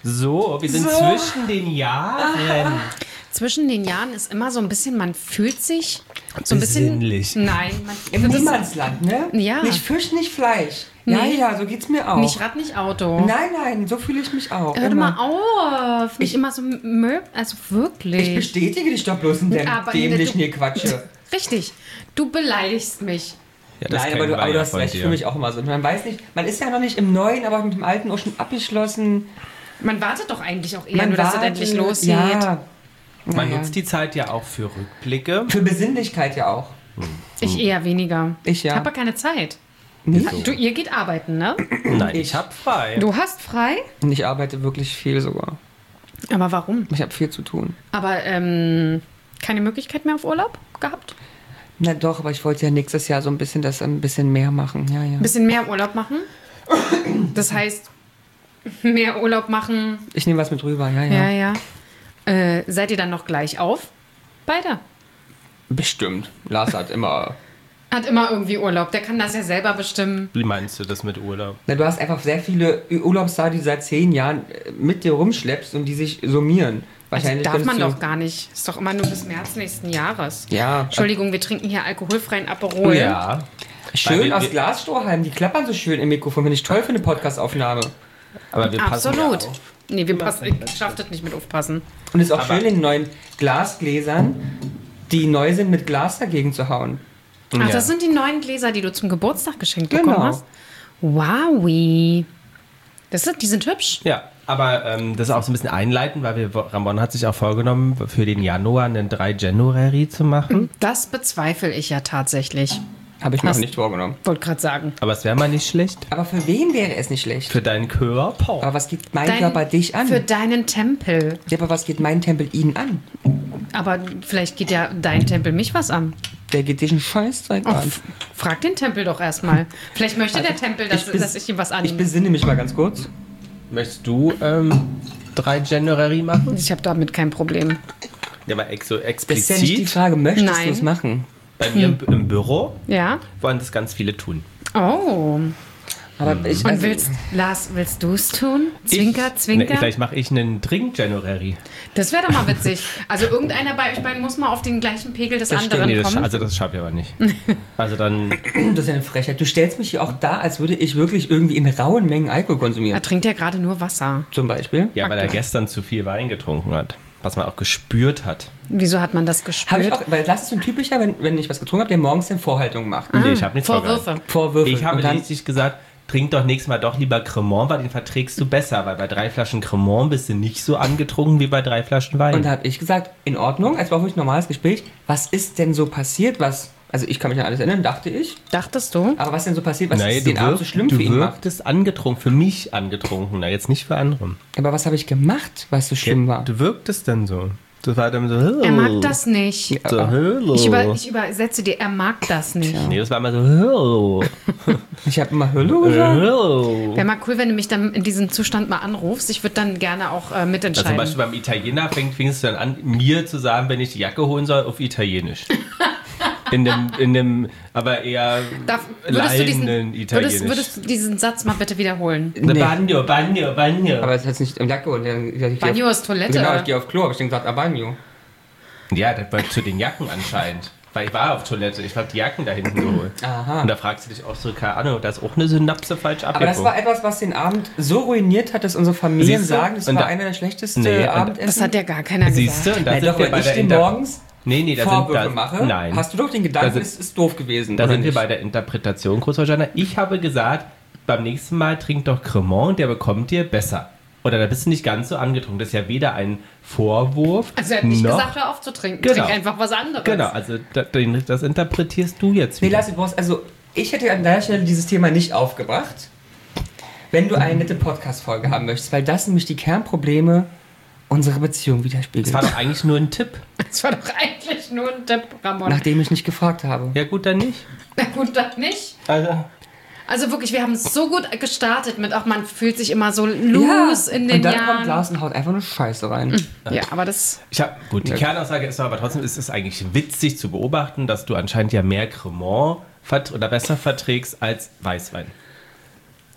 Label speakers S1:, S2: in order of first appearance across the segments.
S1: So, wir sind zwischen den Jahren.
S2: Zwischen den Jahren ist immer so ein bisschen, man fühlt sich so ein bisschen...
S1: Besinnlich.
S2: Nein.
S3: Im Niemandsland, ne?
S2: Ja.
S3: Nicht Fisch, nicht Fleisch.
S2: Nee.
S3: Ja, so geht's mir auch.
S2: Nicht Rad, nicht Auto.
S3: Nein, so fühle ich mich auch.
S2: Hör doch
S3: immer.
S2: mal auf. Nicht immer so... Also wirklich.
S3: Ich bestätige dich doch bloß in dem
S2: Aber
S3: dämlichen Gequatsche.
S2: Richtig. Du beleidigst mich.
S1: Ja, das
S3: Nein,
S1: kennen
S3: aber
S1: wir
S3: du
S1: ja
S3: hast
S1: von
S3: recht,
S1: dir.
S3: für mich auch immer so. Man weiß nicht, man ist ja noch nicht im Neuen, aber mit dem Alten auch schon abgeschlossen.
S2: Man wartet doch eigentlich auch eher,
S3: Man
S2: nur dass es
S3: wartet,
S2: endlich losgeht.
S3: Ja.
S1: Man
S3: Naja.
S1: nutzt die Zeit ja auch für Rückblicke.
S3: Für Besinnlichkeit ja auch.
S2: Ich eher weniger.
S3: Ich ja.
S2: Habe aber keine Zeit.
S3: Nicht?
S2: Ihr geht arbeiten, ne?
S1: Nein, ich hab frei.
S2: Du hast frei?
S3: Und ich arbeite wirklich viel sogar.
S2: Aber warum?
S3: Ich habe viel zu tun.
S2: Aber keine Möglichkeit mehr auf Urlaub gehabt?
S3: Na doch, aber ich wollte ja nächstes Jahr so ein bisschen mehr machen. Ja.
S2: Ein bisschen mehr Urlaub machen? Das heißt, mehr Urlaub machen.
S3: Ich nehme was mit rüber, ja.
S2: Ja. Seid ihr dann noch gleich auf? Beide?
S3: Bestimmt. Lars hat immer...
S2: Hat immer irgendwie Urlaub. Der kann das ja selber bestimmen.
S1: Wie meinst du das mit Urlaub?
S3: Na, du hast einfach sehr viele Urlaubstage, die du seit 10 Jahren mit dir rumschleppst und die sich summieren.
S2: Also
S3: Wahrscheinlich
S2: darf man
S3: könntest du-
S2: doch gar nicht. Ist doch immer nur bis März nächsten Jahres.
S3: Ja.
S2: Entschuldigung, wir trinken hier alkoholfreien Aperol.
S1: Ja.
S3: Schön
S1: Weil wir-
S3: aus Glasstrohhalmen, die klappern so schön im Mikrofon. Finde ich toll für eine Podcast-Aufnahme.
S1: Aber wir passen
S2: Absolut.
S1: ja auf.
S2: Nee, wir passen. Ich schaff das nicht mit aufpassen.
S3: Und es ist auch
S1: Aber-
S3: schön, in den neuen Glasgläsern, die neu sind, mit Glas dagegen zu hauen.
S2: Ach,
S1: Ja.
S2: das sind die neuen Gläser, die du zum Geburtstag geschenkt
S3: Genau.
S2: bekommen hast? Wowi. Die sind hübsch.
S1: Ja, aber das ist auch so ein bisschen einleitend, weil Ramon hat sich auch vorgenommen, für den Januar einen 3 January zu machen.
S2: Das bezweifle ich ja tatsächlich.
S3: Habe ich mir
S2: Was?
S3: auch nicht vorgenommen.
S2: Wollte gerade sagen.
S1: Aber es wäre mal nicht schlecht.
S3: Aber für wen wäre es nicht schlecht?
S1: Für deinen Körper.
S3: Aber was geht mein Körper dich an?
S2: Für deinen Tempel.
S3: Ja, aber was geht mein Tempel ihn an?
S2: Aber vielleicht geht ja dein Tempel mich was an.
S3: Der geht dich einen Scheißdreck
S2: Oh,
S3: an.
S2: frag den Tempel doch erstmal. Vielleicht möchte der Tempel, dass ich ihm was
S3: Ich
S2: annehme.
S3: besinne mich mal ganz kurz.
S1: Möchtest du 3 January machen?
S2: Ich habe damit kein Problem.
S1: Ja, aber so
S3: Das ist ja nicht die
S1: explizit.
S3: Frage, möchtest
S2: Nein.
S3: du es machen?
S1: Bei mir im Büro
S2: Ja?
S1: wollen das ganz viele tun.
S2: Oh.
S3: Aber ich,
S2: Und
S3: also,
S2: willst du es tun? Zwinker, Zwinker?
S1: Ne, vielleicht mache ich einen Drink January.
S2: Das wäre doch mal witzig. Also irgendeiner bei euch beiden muss mal auf den gleichen Pegel des
S3: Das
S2: anderen
S1: Nee,
S2: kommen.
S1: das schaffe ich aber nicht. Also dann,
S3: das ist ja eine Frechheit. Du stellst mich hier auch da, als würde ich wirklich irgendwie in rauen Mengen Alkohol
S2: Er
S3: konsumieren.
S2: trinkt ja gerade nur Wasser.
S3: Zum Beispiel.
S1: ja, weil er gestern zu viel Wein getrunken hat. Was man auch gespürt hat.
S2: Wieso hat man das
S3: Habe
S2: gespürt?
S3: ich auch, weil das ist so ein typischer, wenn ich was getrunken habe, der morgens eine Vorhaltung macht.
S1: Nee, ich habe nichts
S2: Vorwürfe.
S3: Vorwürfe.
S1: Ich habe
S3: Und dann,
S1: richtig gesagt, trink doch nächstes Mal doch lieber Cremant, weil den verträgst du besser. Weil bei 3 Flaschen Cremant bist du nicht so angetrunken wie bei 3 Flaschen Wein.
S3: und da habe ich gesagt, in Ordnung, als war wirklich ein normales Gespräch. Was ist denn so passiert, also ich kann mich an alles erinnern, dachte ich.
S2: Dachtest du?
S3: Aber was denn so passiert, was
S1: Nee,
S3: den Abend so schlimm für ihn macht?
S1: wirktest angetrunken, für mich angetrunken, na jetzt nicht für andere.
S3: Aber was habe ich gemacht, was so schlimm war?
S1: Du wirktest dann so. Du war dann so, hello.
S2: Er mag das nicht.
S1: So, hello.
S2: Ich übersetze dir, er mag das nicht.
S1: Nee, das war immer so, hello.
S3: Ich habe immer Hallo gesagt.
S1: Hello.
S2: Wäre mal cool, wenn du mich dann in diesem Zustand mal anrufst. Ich würde dann gerne auch
S1: Also
S2: mitentscheiden.
S1: zum Beispiel beim Italiener fängst du dann an, mir zu sagen, wenn ich die Jacke holen soll, auf Italienisch. In dem aber eher leidenden Italienisch.
S2: würdest du diesen Satz mal bitte wiederholen?
S1: Nee. Bagno.
S3: Aber es hat nicht im Lack geholt.
S2: Bagno ist Toilette.
S3: Genau, ich gehe auf Klo, habe ich dann gesagt, Bagno.
S1: Ja, das war zu den Jacken anscheinend. Weil ich war auf Toilette, ich habe die Jacken da hinten geholt.
S3: Aha.
S1: Und da fragst du dich auch so, keine Ahnung, da ist auch eine Synapse falsch
S3: Aber das war etwas, was den Abend so ruiniert hat, dass unsere Familien
S1: Siehst du?
S3: sagen, das
S1: Und
S3: war
S1: da-
S3: einer der schlechtesten
S1: Nee, und
S3: Abendessen.
S2: Das hat ja gar keiner
S1: Siehst du?
S2: gesagt.
S1: Und da
S3: Nein,
S1: sind
S3: doch,
S1: wir
S3: wenn
S1: bei
S3: ich
S1: der
S3: dir morgens
S1: Nee, da
S3: Vorwürfe
S1: sind
S3: mache,
S1: Nein.
S3: hast du doch den Gedanken,
S1: Da sind-
S3: es ist doof gewesen.
S1: Da
S3: oder
S1: sind wir
S3: nicht?
S1: bei der Interpretation, Großvater. Ich habe gesagt, beim nächsten Mal trink doch Cremant, der bekommt dir besser. Oder da bist du nicht ganz so angetrunken. Das ist ja weder ein Vorwurf,
S2: Also er hat nicht
S1: noch...
S2: gesagt, hör auf zu trinken.
S1: Genau.
S2: Trink einfach was anderes.
S1: Genau, also das interpretierst du jetzt
S3: Nee,
S1: wieder.
S3: lass du brauchst, also ich hätte an der Stelle dieses Thema nicht aufgebracht, wenn du eine nette Podcast-Folge haben möchtest, weil das nämlich die Kernprobleme unserer Beziehung widerspiegelt.
S1: Das war doch eigentlich nur ein Tipp.
S2: Das war doch eigentlich nur ein Tipp, Ramon.
S3: Nachdem ich nicht gefragt habe.
S1: Ja gut, dann nicht.
S2: Na gut, dann nicht. Also wirklich, wir haben es so gut gestartet mit, auch man fühlt sich immer so loose in den
S3: und dann
S2: Jahren.
S3: kommt Lars und haut einfach nur Scheiße rein.
S2: Ja, aber das...
S1: Die Kernaussage ist aber trotzdem, ist es eigentlich witzig zu beobachten, dass du anscheinend ja mehr Cremant oder besser verträgst als Weißwein.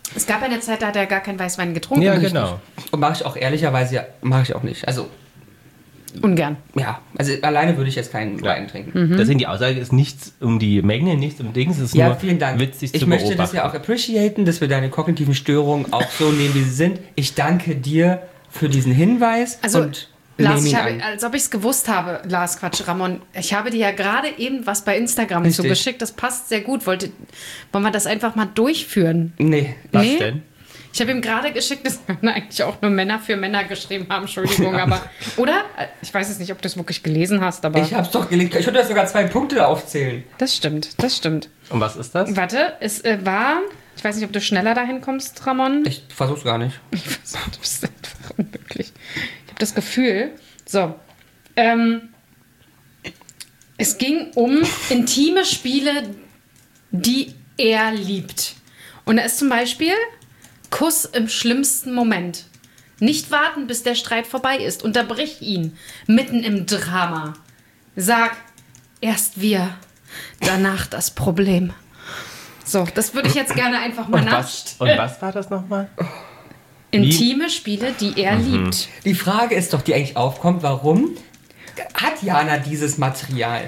S2: Es gab eine Zeit, da hat er gar keinen Weißwein getrunken.
S1: Ja, genau.
S3: Und mache ich auch ehrlicherweise, mache ich auch nicht. Also,
S2: ungern.
S3: ja, also alleine würde ich jetzt keinen Wein trinken.
S1: Deswegen die Aussage ist nichts um die Menge, nichts um Dings, es ist nur
S3: vielen Dank.
S1: witzig
S3: ich
S1: zu
S3: möchte
S1: beobachten.
S3: das ja auch appreciaten, dass wir deine kognitiven Störungen auch so nehmen, wie sie sind. Ich danke dir für diesen Hinweis.
S2: Also,
S3: und
S2: Lars,
S3: nehme ihn an.
S2: als ob ich es gewusst habe, Ramon, ich habe dir ja gerade eben was bei Instagram
S3: Richtig.
S2: zugeschickt, das passt sehr gut. Wollen wir das einfach mal durchführen?
S3: Nee.
S1: Was denn?
S2: Ich habe ihm gerade geschickt, dass wir eigentlich auch nur Männer für Männer geschrieben haben, Entschuldigung, aber, oder? Ich weiß es nicht, ob du es wirklich gelesen hast, aber...
S3: Ich hab's doch gelesen. Ich könnte da sogar 2 Punkte aufzählen.
S2: Das stimmt.
S1: Und was ist das?
S2: Warte, es war... Ich weiß nicht, ob du schneller dahin kommst, Ramon.
S3: Ich versuch's gar nicht.
S2: Ich weiß, du bist einfach unmöglich. Ich habe das Gefühl... So. Es ging um intime Spiele, die er liebt. Und da ist zum Beispiel Kuss im schlimmsten Moment. Nicht warten, bis der Streit vorbei ist. Unterbrich ihn mitten im Drama. Sag, erst wir, danach das Problem. So, das würde ich jetzt gerne einfach mal nachstellen.
S1: Und was war das nochmal?
S2: Intime Spiele, die er liebt.
S3: Die Frage ist doch, die eigentlich aufkommt, warum hat Jana dieses Material?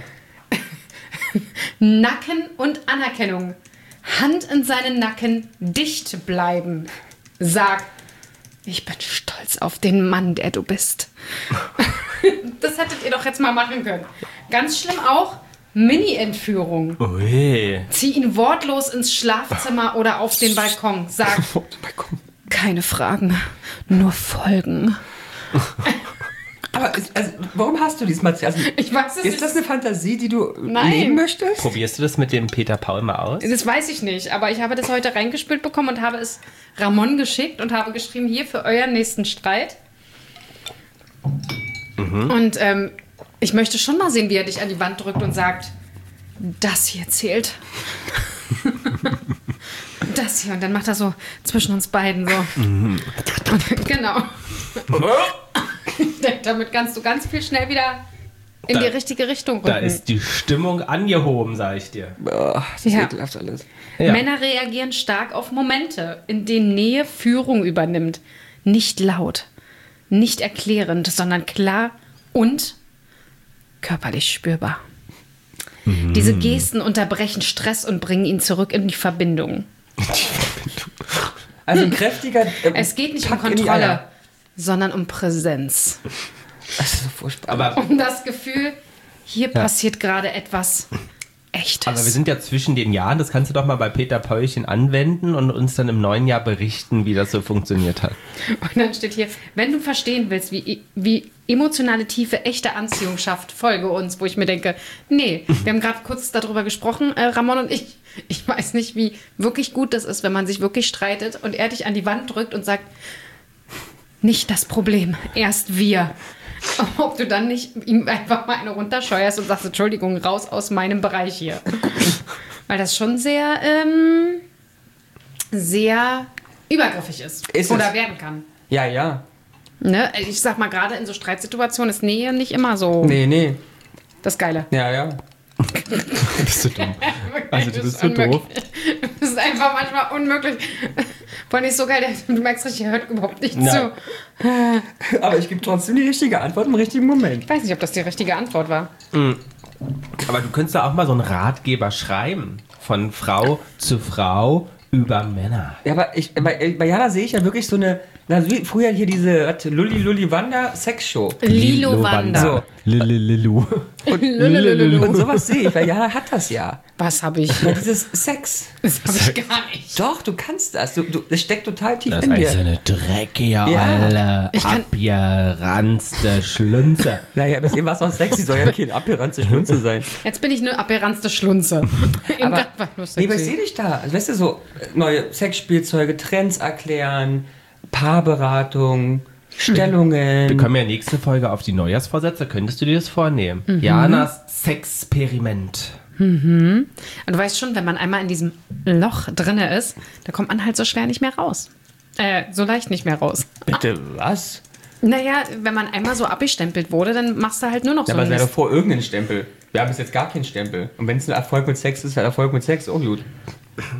S2: Nacken und Anerkennung. Hand in seinen Nacken, dicht bleiben. Sag, ich bin stolz auf den Mann, der du bist. Das hättet ihr doch jetzt mal machen können. Ganz schlimm auch, Mini-Entführung.
S1: Ui.
S2: Zieh ihn wortlos ins Schlafzimmer oder auf den Balkon. Sag, keine Fragen, nur Folgen.
S3: Aber warum hast du dieses Material? Also,
S2: Ich weiß es nicht.
S3: ist das eine Fantasie, die du
S2: Nein.
S3: leben möchtest?
S1: Probierst du das mit dem Peter Paul mal aus?
S2: Das weiß ich nicht, aber ich habe das heute reingespült bekommen und habe es Ramon geschickt und habe geschrieben, hier für euren nächsten Streit. Und ich möchte schon mal sehen, wie er dich an die Wand drückt und sagt, das hier zählt. Das hier. Und dann macht er so zwischen uns beiden so. Und, genau. Damit kannst du ganz viel schnell wieder in die richtige Richtung rücken.
S1: Da ist die Stimmung angehoben, sag ich dir.
S3: Boah, das ist
S2: Ja.
S3: ekelhaft alles.
S1: Ja.
S2: Männer reagieren stark auf Momente, in denen Nähe Führung übernimmt. Nicht laut, nicht erklärend, sondern klar und körperlich spürbar. Diese Gesten unterbrechen Stress und bringen ihn zurück in die Verbindung.
S3: Also ein kräftiger...
S2: Es geht nicht um
S3: Pack in die
S2: Kontrolle,
S3: Eier.
S2: sondern um Präsenz.
S3: Das ist so furchtbar.
S1: Aber,
S2: Um das Gefühl, hier passiert gerade etwas Echtes.
S1: aber wir sind ja zwischen den Jahren, das kannst du doch mal bei Peter Paulchen anwenden und uns dann im neuen Jahr berichten, wie das so funktioniert hat.
S2: Und dann steht hier, wenn du verstehen willst, wie emotionale Tiefe echte Anziehung schafft, folge uns. Wo ich mir denke, nee, wir haben gerade kurz darüber gesprochen, Ramon und ich. Ich weiß nicht, wie wirklich gut das ist, wenn man sich wirklich streitet und er dich an die Wand drückt und sagt, nicht das Problem, erst wir. Ob du dann nicht ihm einfach mal eine runterscheuerst und sagst, Entschuldigung, raus aus meinem Bereich hier. Weil das schon sehr, sehr übergriffig ist.
S3: Ist
S2: oder
S3: es?
S2: werden kann.
S3: Ja, ja.
S2: Ne? Ich sag mal, gerade in so Streitsituationen ist Nähe nicht immer so
S3: Nee.
S2: das Geile.
S3: Ja, ja.
S1: Bist du dumm? Also du
S2: Das
S1: bist
S2: ist
S1: so
S2: unmöglich.
S1: doof.
S2: Das ist einfach manchmal unmöglich. Vor allem ist so geil, du merkst richtig, er hört überhaupt nicht
S1: Nein.
S2: zu.
S3: Aber ich gebe trotzdem die richtige Antwort im richtigen Moment.
S2: Ich weiß nicht, ob das die richtige Antwort war.
S1: Aber du könntest da auch mal so einen Ratgeber schreiben. Von Frau zu Frau über Männer.
S3: Ja, aber bei Jana sehe ich ja wirklich so eine, wie früher hier diese Lulli Wanda Sexshow.
S2: Lilo Wanda.
S3: So.
S1: Lulu.
S3: Und sowas sehe ich, weil Jana hat das ja.
S2: Was habe ich?
S3: Ja, dieses Sex.
S2: Das habe ich gar nicht.
S3: Doch, du kannst das. Das steckt total tief
S1: Das ist
S3: in
S1: eigentlich so
S3: dir.
S1: eine dreckige,
S3: Ja.
S1: olle,
S2: Ich kann-
S1: abgeranzte Schlünze.
S3: Naja, bis eben war es auch sexy, soll ja kein abgeranzte Schlunze sein.
S2: Jetzt bin ich eine aberranzte Schlunze. Eben
S3: Aber,
S2: das war nur
S3: nee, aber ich
S2: sexy.
S3: sehe dich da. Also, weißt du, so neue Sexspielzeuge, Trends erklären, Paarberatung, Stellungen.
S1: Wir kommen ja nächste Folge auf die Neujahrsvorsätze. Könntest du dir das vornehmen? Janas Sexperiment.
S2: Und du weißt schon, wenn man einmal in diesem Loch drinne ist, da kommt man halt so schwer nicht mehr raus. So leicht nicht mehr raus.
S3: Bitte, was?
S2: Naja, wenn man einmal so abgestempelt wurde, dann machst du halt nur noch
S3: Ja,
S2: so
S3: aber
S2: einen
S3: es wäre doch
S2: Mist.
S3: vor irgendeinen Stempel. Wir haben bis jetzt gar keinen Stempel. Und wenn es ein Erfolg mit Sex ist, wäre Erfolg mit Sex auch gut.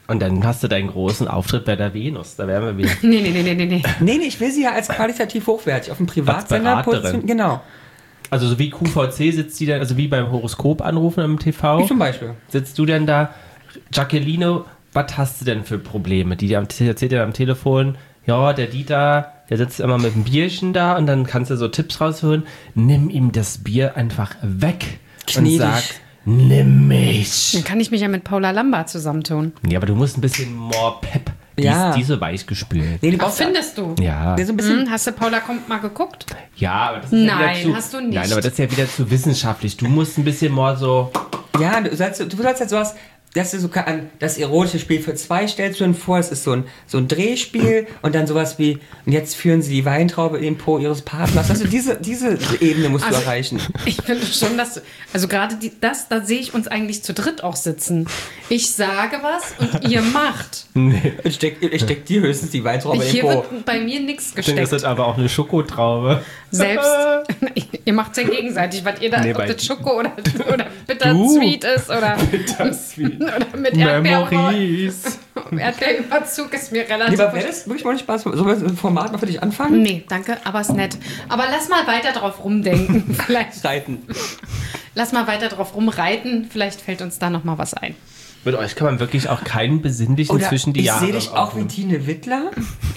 S1: Und dann hast du deinen großen Auftritt bei der Venus. Da wären wir wieder.
S2: Nee.
S3: Nee, ich will sie ja als qualitativ hochwertig auf dem Privatsender positionieren. Genau.
S1: Also so wie QVC sitzt die dann, also wie beim Horoskop anrufen im TV.
S3: Wie zum Beispiel.
S1: Sitzt du denn da, Jacqueline, was hast du denn für Probleme? Die erzählt dir am Telefon, ja, der Dieter, der sitzt immer mit einem Bierchen da und dann kannst du so Tipps rausholen. Nimm ihm das Bier einfach weg und sag, nimm mich.
S2: Dann kann ich mich ja mit Paula Lambert zusammentun.
S1: Ja, aber du musst ein bisschen more Pep. Die ist so weich gespült.
S2: Nee, findest du?
S1: Ja.
S3: So ein bisschen
S2: Hast du Paula kommt mal geguckt?
S1: Ja, aber das ist
S2: hast du nicht.
S1: Nein, aber das ist ja wieder zu wissenschaftlich. Du musst ein bisschen more so...
S3: Ja, du sollst halt sowas, dass du so an das erotische Spiel für 2 stellst du dir vor, es ist so ein Drehspiel und dann sowas wie, und jetzt führen sie die Weintraube in den Po ihres Partners. Also diese Ebene musst du erreichen.
S2: Ich finde schon, dass, also gerade da sehe ich uns eigentlich zu dritt auch sitzen. Ich sage was und ihr macht.
S1: Nee.
S3: Ich steck dir höchstens die Weintraube in den
S2: Hier
S3: Po.
S2: wird bei mir nichts gesteckt.
S1: Das ist aber auch eine Schokotraube.
S2: Selbst, ihr macht es ja gegenseitig, was ihr da, ob das Schoko oder Bittersweet ist oder
S1: Bittersweet.
S2: oder mit
S1: Memories.
S2: Erdbeerüberzug ist mir relativ...
S3: Lieber, wäre das wirklich mal nicht Spaß? Sollen wir ein Format mal für dich anfangen?
S2: Nee, danke, aber ist nett. Aber lass mal weiter drauf rumdenken. Vielleicht.
S3: Reiten.
S2: Lass mal weiter drauf rumreiten. Vielleicht fällt uns da noch mal was ein.
S1: Mit euch kann man wirklich auch keinen besinnlichen
S3: Oder
S1: zwischen die
S3: ich
S1: Jahre.
S3: sehe dich auch wie Tine Wittler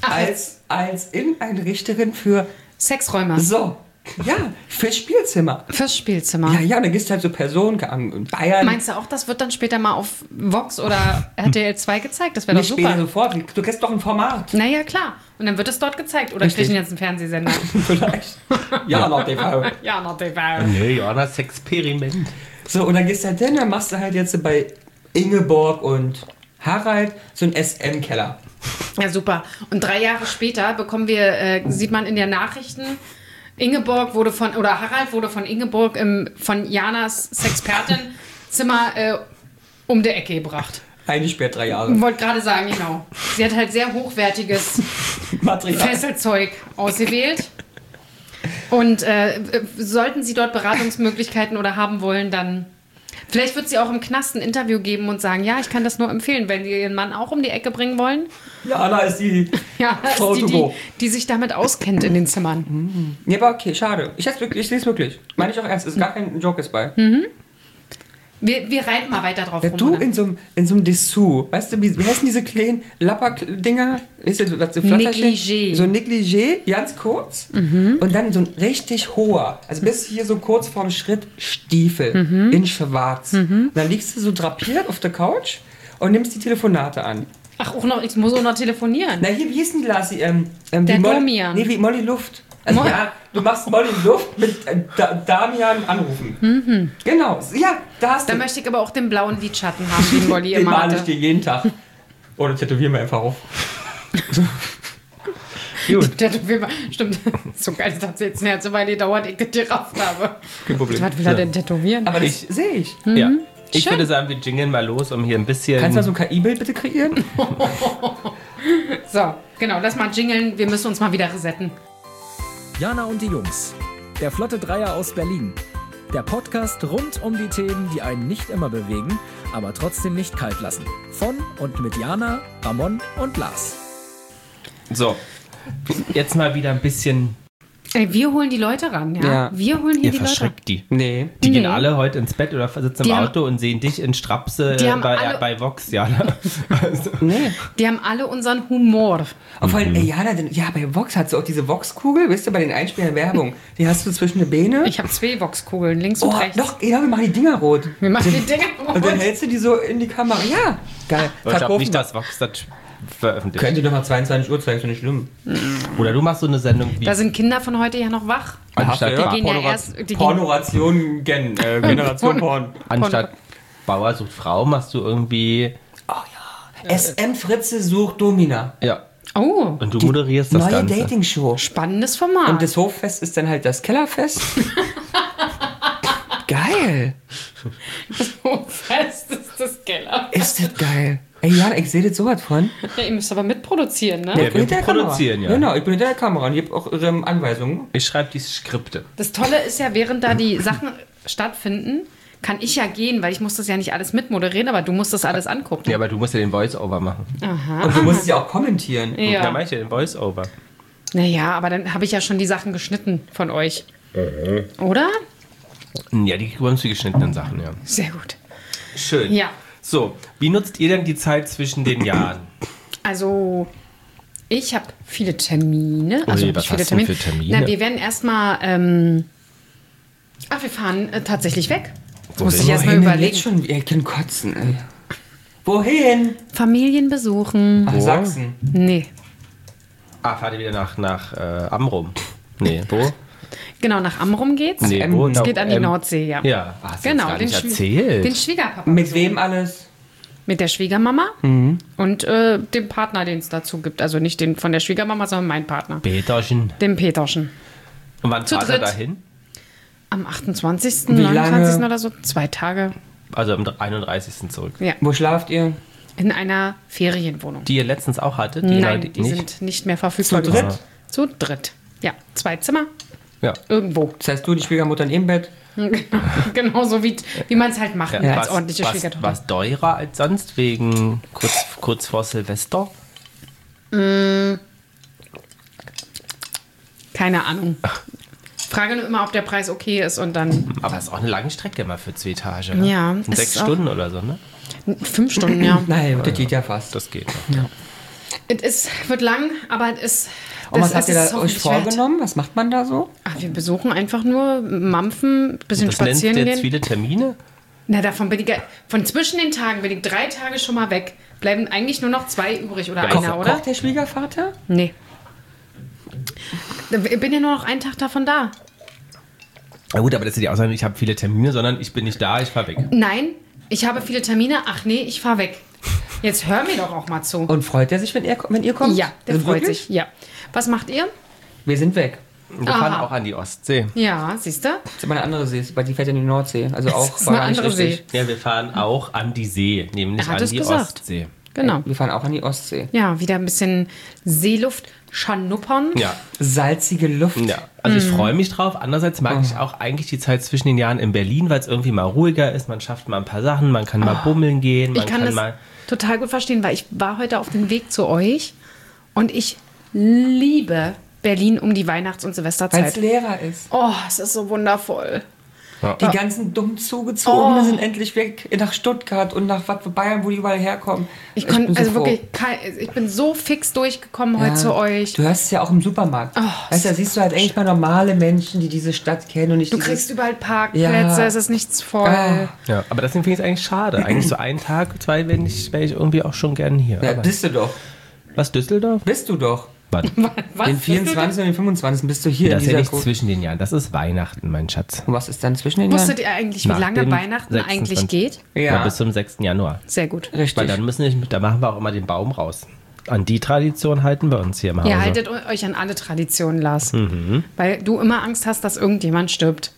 S3: als Inneneinrichterin für...
S2: Sexräume.
S3: So. Ja, fürs Spielzimmer.
S2: Fürs Spielzimmer.
S3: Ja, dann gehst du halt so Personen in Bayern.
S2: Meinst du auch, das wird dann später mal auf Vox oder RTL 2 gezeigt? Das wäre doch
S3: Nicht
S2: super.
S3: später sofort. Du kriegst doch ein Format.
S2: Naja, klar. Und dann wird es dort gezeigt. Oder
S3: Richtig.
S2: kriegen jetzt einen Fernsehsender.
S3: Vielleicht. Ja, noch TV.
S2: Ja, noch TV.
S1: Nee, Jonas Experiment.
S3: So, und dann gehst du halt hin, dann machst du halt jetzt bei Ingeborg und Harald so einen SM-Keller.
S2: Ja, super. Und 3 Jahre später bekommen wir, sieht man in den Nachrichten, Harald wurde von Ingeborg von Janas Sexpertenzimmer um die Ecke gebracht.
S3: Eingesperrt 3 Jahre.
S2: Ich wollte gerade sagen, genau. Sie hat halt sehr hochwertiges
S3: Material.
S2: Fesselzeug ausgewählt. Und sollten Sie dort Beratungsmöglichkeiten oder haben wollen, dann... Vielleicht wird sie auch im Knast ein Interview geben und sagen, ja, ich kann das nur empfehlen, wenn Sie Ihren Mann auch um die Ecke bringen wollen.
S3: Jana ist die
S2: Frau die sich damit auskennt in den Zimmern.
S3: Ja, aber okay, schade. Ich sehe es wirklich. Meine ich auch ernst, ist gar kein Joke ist bei.
S2: Wir reiten mal weiter drauf rum.
S3: Du
S2: oder?
S3: in so einem Dessous, weißt du, wie heißen diese kleinen Lapper-Dinger? Ist das so
S2: Negligé.
S3: So ein Negligé, ganz kurz. Und dann so ein richtig hoher, also bis hier so kurz vorm Schritt, Stiefel in schwarz. Und dann liegst du so drapiert auf der Couch und nimmst die Telefonate an.
S2: Ach, ich muss auch noch telefonieren.
S3: Na hier, wie hieß denn die Lassi?
S2: Der Domian.
S3: Nee, wie Molly Luft. Also, ja, du machst Molly Luft mit Damian anrufen. Genau, ja, da hast du.
S2: Da möchte ich aber auch den blauen Lidschatten haben, den Molly
S3: Den
S2: immer
S3: male ich
S2: hatte.
S3: dir jeden Tag. Oder tätowieren wir einfach auf.
S2: Gut. Stimmt. So geil, das hat jetzt eine ganze Weile gedauert, ich das gerafft habe.
S3: Kein Problem.
S2: Was will er denn tätowieren?
S3: Aber das sehe ich.
S1: Ja. Ich
S2: Schön.
S1: würde sagen, wir jingeln mal los, um hier ein bisschen...
S3: Kannst du mal so ein KI-Bild bitte kreieren?
S2: So, genau, lass mal jingeln. Wir müssen uns mal wieder resetten.
S4: Jana und die Jungs. Der Flotte Dreier aus Berlin. Der Podcast rund um die Themen, die einen nicht immer bewegen, aber trotzdem nicht kalt lassen. Von und mit Jana, Ramon und Lars.
S1: So, jetzt mal wieder ein bisschen...
S2: Ey, wir holen die Leute ran, ja?
S3: Ja.
S2: Wir holen hier
S1: Ihr
S2: die Leute ran.
S1: verschreckt die.
S3: Nee.
S1: Die gehen
S2: Nee.
S1: alle heute ins Bett oder sitzen
S2: Die
S1: im
S2: haben-
S1: Auto und sehen dich in Strapse
S2: Die haben alle-
S1: bei Vox, Jana. Also,
S3: Nee.
S2: Die haben alle unseren Humor.
S3: Und vor allem, ja, bei Vox hat sie auch diese Vox-Kugel, wisst ihr, bei den Einspielern Werbung. Die hast du zwischen den Beine.
S2: Ich habe 2 Voxkugeln, links und
S3: Oh,
S2: rechts.
S3: doch, ja, wir machen die Dinger rot.
S2: Wir machen die Dinger
S3: Und dann
S2: rot.
S3: hältst du die so in die Kamera. Ja, geil.
S1: ich glaube nicht, dass Vox das veröffentlicht.
S3: Könnte doch mal 22 Uhr zeigen, ist doch nicht schlimm.
S1: Oder du machst so eine Sendung wie...
S2: Da sind Kinder von heute ja noch wach.
S1: Anstatt,
S3: Hast du
S2: Die gehen ja erst... Die gehen,
S3: Pornoration Generation Porn.
S1: anstatt Bauer sucht Frau machst du irgendwie...
S3: SM Fritze sucht Domina.
S1: Ja.
S2: oh,
S1: Und du moderierst das
S3: Neue
S1: Ganze.
S3: Dating-Show.
S2: spannendes Format.
S3: Und das Hoffest ist dann halt das Kellerfest. Geil.
S2: so fest ist das Keller.
S3: Ist das geil. Ey, Jan, ich sehe das sowas von.
S2: Ja, ihr müsst aber mitproduzieren, ne?
S1: Ja,
S3: Ich bin hinter
S1: wir
S3: der
S1: produzieren,
S3: Kamera.
S1: ja.
S3: Genau, ich bin hinter der Kamera und ich habe auch Anweisungen.
S1: Ich schreibe die Skripte.
S2: Das Tolle ist ja, während da die Sachen stattfinden, kann ich ja gehen, weil ich muss das ja nicht alles mitmoderieren, aber du musst das alles angucken.
S1: Ja, aber du musst ja den Voice-Over machen.
S3: Und du musst es ja auch kommentieren.
S1: Da
S2: Ja.
S1: mach ich ja den Voice-Over.
S2: Naja, aber dann habe ich ja schon die Sachen geschnitten von euch. Oder?
S1: Ja, die bekommst die geschnittenen Sachen, ja.
S2: Sehr gut.
S1: Schön.
S2: Ja.
S1: So, wie nutzt ihr denn die Zeit zwischen den Jahren?
S2: Also, ich habe viele Termine.
S1: Ui,
S2: Also,
S1: was
S2: viele
S1: hast du denn für Termine?
S2: Na, wir werden erstmal. Wir fahren tatsächlich weg. Das musste ich
S1: Wohin?
S2: erstmal
S3: Wohin denn
S2: überlegen.
S3: jetzt schon? Ihr könnt kotzen, ey. Wohin?
S2: Familien besuchen.
S3: Ach, Sachsen.
S2: Nee.
S1: Fahrt ihr wieder nach Amrum? Nee, wo?
S2: Genau, nach Amrum geht's.
S1: Nee,
S3: Ähm,
S1: wo?
S3: es
S2: Es geht an die Nordsee, ja.
S1: Ja, hast du
S2: Genau,
S1: gar nicht
S2: den
S1: erzählt.
S2: Schwiegerpapa.
S3: Mit
S2: besuchen.
S3: wem alles?
S2: Mit der Schwiegermama und dem Partner, den es dazu gibt. Also nicht den von der Schwiegermama, sondern mein Partner.
S1: Peterchen.
S2: Dem Peterchen.
S1: Und wann
S2: Zu
S1: fahrt ihr
S2: dritt.
S1: dahin?
S2: Am 28.,
S3: Wie
S2: 29.
S3: lange?
S2: oder so. 2 Tage.
S1: Also am 31. zurück.
S2: Ja.
S3: Wo schlaft ihr?
S2: In einer Ferienwohnung.
S1: Die ihr letztens auch hattet?
S2: Nein,
S1: Leute,
S2: die
S1: nicht?
S2: sind nicht mehr verfügbar.
S3: Zu dritt?
S2: gewesen. Zu dritt. Ja, 2 Zimmer.
S1: Ja.
S2: Irgendwo.
S3: Das heißt, du, die Schwiegermutter im Bett?
S2: Genau so, wie man es halt macht
S1: Ja,
S2: als ordentliche Schwiegertochter.
S1: was teurer als sonst, wegen kurz vor Silvester?
S2: Keine Ahnung. Frage nur immer, ob der Preis okay ist und dann
S1: Aber es ist auch eine lange Strecke mal für 2 Etagen. Ne?
S2: Ja,
S1: Und
S2: es
S1: 6
S2: ist auch-
S1: Stunden oder so, ne?
S2: 5 Stunden, ja.
S3: Nein, das geht ja fast.
S1: Das geht noch.
S2: Es wird lang, aber es
S3: Und was habt ihr
S2: es
S3: da
S2: auch
S3: euch
S2: nicht wert.
S3: vorgenommen? Was macht man da so?
S2: Wir besuchen einfach nur, mampfen, bisschen
S1: Das nennt
S2: spazieren
S1: jetzt
S2: gehen.
S1: viele Termine?
S2: Na, davon bin ich, von zwischen den Tagen bin ich 3 Tage schon mal weg. Bleiben eigentlich nur noch 2 übrig oder einer, oder?
S3: Kocht der Schwiegervater?
S2: Nee. Ich bin ja nur noch einen Tag davon da.
S1: Na gut, aber das ist ja die Aussage, ich habe viele Termine, sondern ich bin nicht da, ich fahr weg.
S2: Nein, ich habe viele Termine. Ach nee, ich fahr weg. Jetzt hör mir doch auch mal zu.
S3: Und freut er sich, wenn ihr kommt?
S2: Ja, der
S3: Also
S2: freut
S3: wirklich?
S2: sich. Ja. Was macht ihr?
S3: Wir sind weg.
S1: Wir fahren
S2: Aha.
S1: auch an die Ostsee.
S2: Ja, siehst du?
S3: Das ist aber eine andere See, weil die fährt in die Nordsee. Also auch
S2: ist
S3: war
S2: eine
S3: gar nicht
S2: andere
S3: richtig.
S2: See.
S1: Ja, wir fahren auch an die See, nämlich
S2: Er hat
S1: an
S2: es
S1: die
S2: gesagt.
S1: Ostsee.
S2: Genau.
S3: Wir fahren auch an die Ostsee.
S2: Ja, wieder ein bisschen Seeluft schnuppern.
S1: Ja.
S3: Salzige Luft.
S1: Ja, also ich
S2: Mhm.
S1: freue mich drauf. Andererseits mag ich auch eigentlich die Zeit zwischen den Jahren in Berlin, weil es irgendwie mal ruhiger ist. Man schafft mal ein paar Sachen, man kann mal bummeln gehen, man
S2: Ich kann das
S1: mal...
S2: total gut verstehen, weil ich war heute auf dem Weg zu euch und ich liebe Berlin um die Weihnachts- und
S3: Weil es
S2: Silvesterzeit.
S3: leerer ist.
S2: Oh, es ist so wundervoll.
S3: Die ganzen dumm Zugezogenen sind endlich weg nach Stuttgart und nach Bayern, wo die überall herkommen.
S2: Ich
S3: bin so froh.
S2: ich bin so fix durchgekommen heute zu euch.
S3: Du hörst es ja auch im Supermarkt. Weißt du, da siehst du halt endlich mal normale Menschen, die diese Stadt kennen und nicht
S2: Du
S3: dieses...
S2: kriegst überall Parkplätze,
S3: Ja.
S2: es ist nichts voll.
S3: Ah.
S1: Ja, aber deswegen finde ich es eigentlich schade. Eigentlich so einen Tag, 2 wäre ich irgendwie auch schon gern hier.
S3: Ja,
S1: Aber
S3: bist du doch.
S1: was, Düsseldorf?
S3: Bist du doch.
S1: Warte,
S2: Was?
S3: Den 24. und den 25. bist du hier
S1: das
S3: in
S1: ist ja
S3: dieser
S1: nicht zwischen den Jahren. Das ist Weihnachten, mein Schatz.
S3: Und was ist dann zwischen den Jahren?
S2: Wusstet ihr eigentlich, wie
S1: Nach
S2: lange
S1: dem
S2: Weihnachten
S1: 26.
S2: eigentlich geht?
S3: Ja.
S1: Bis zum 6. Januar.
S2: Sehr gut.
S3: Richtig.
S1: Weil dann da machen wir auch immer den Baum raus. An die Tradition halten wir uns hier im Hause.
S2: Ihr haltet euch an alle Traditionen, Lars. Weil du immer Angst hast, dass irgendjemand stirbt.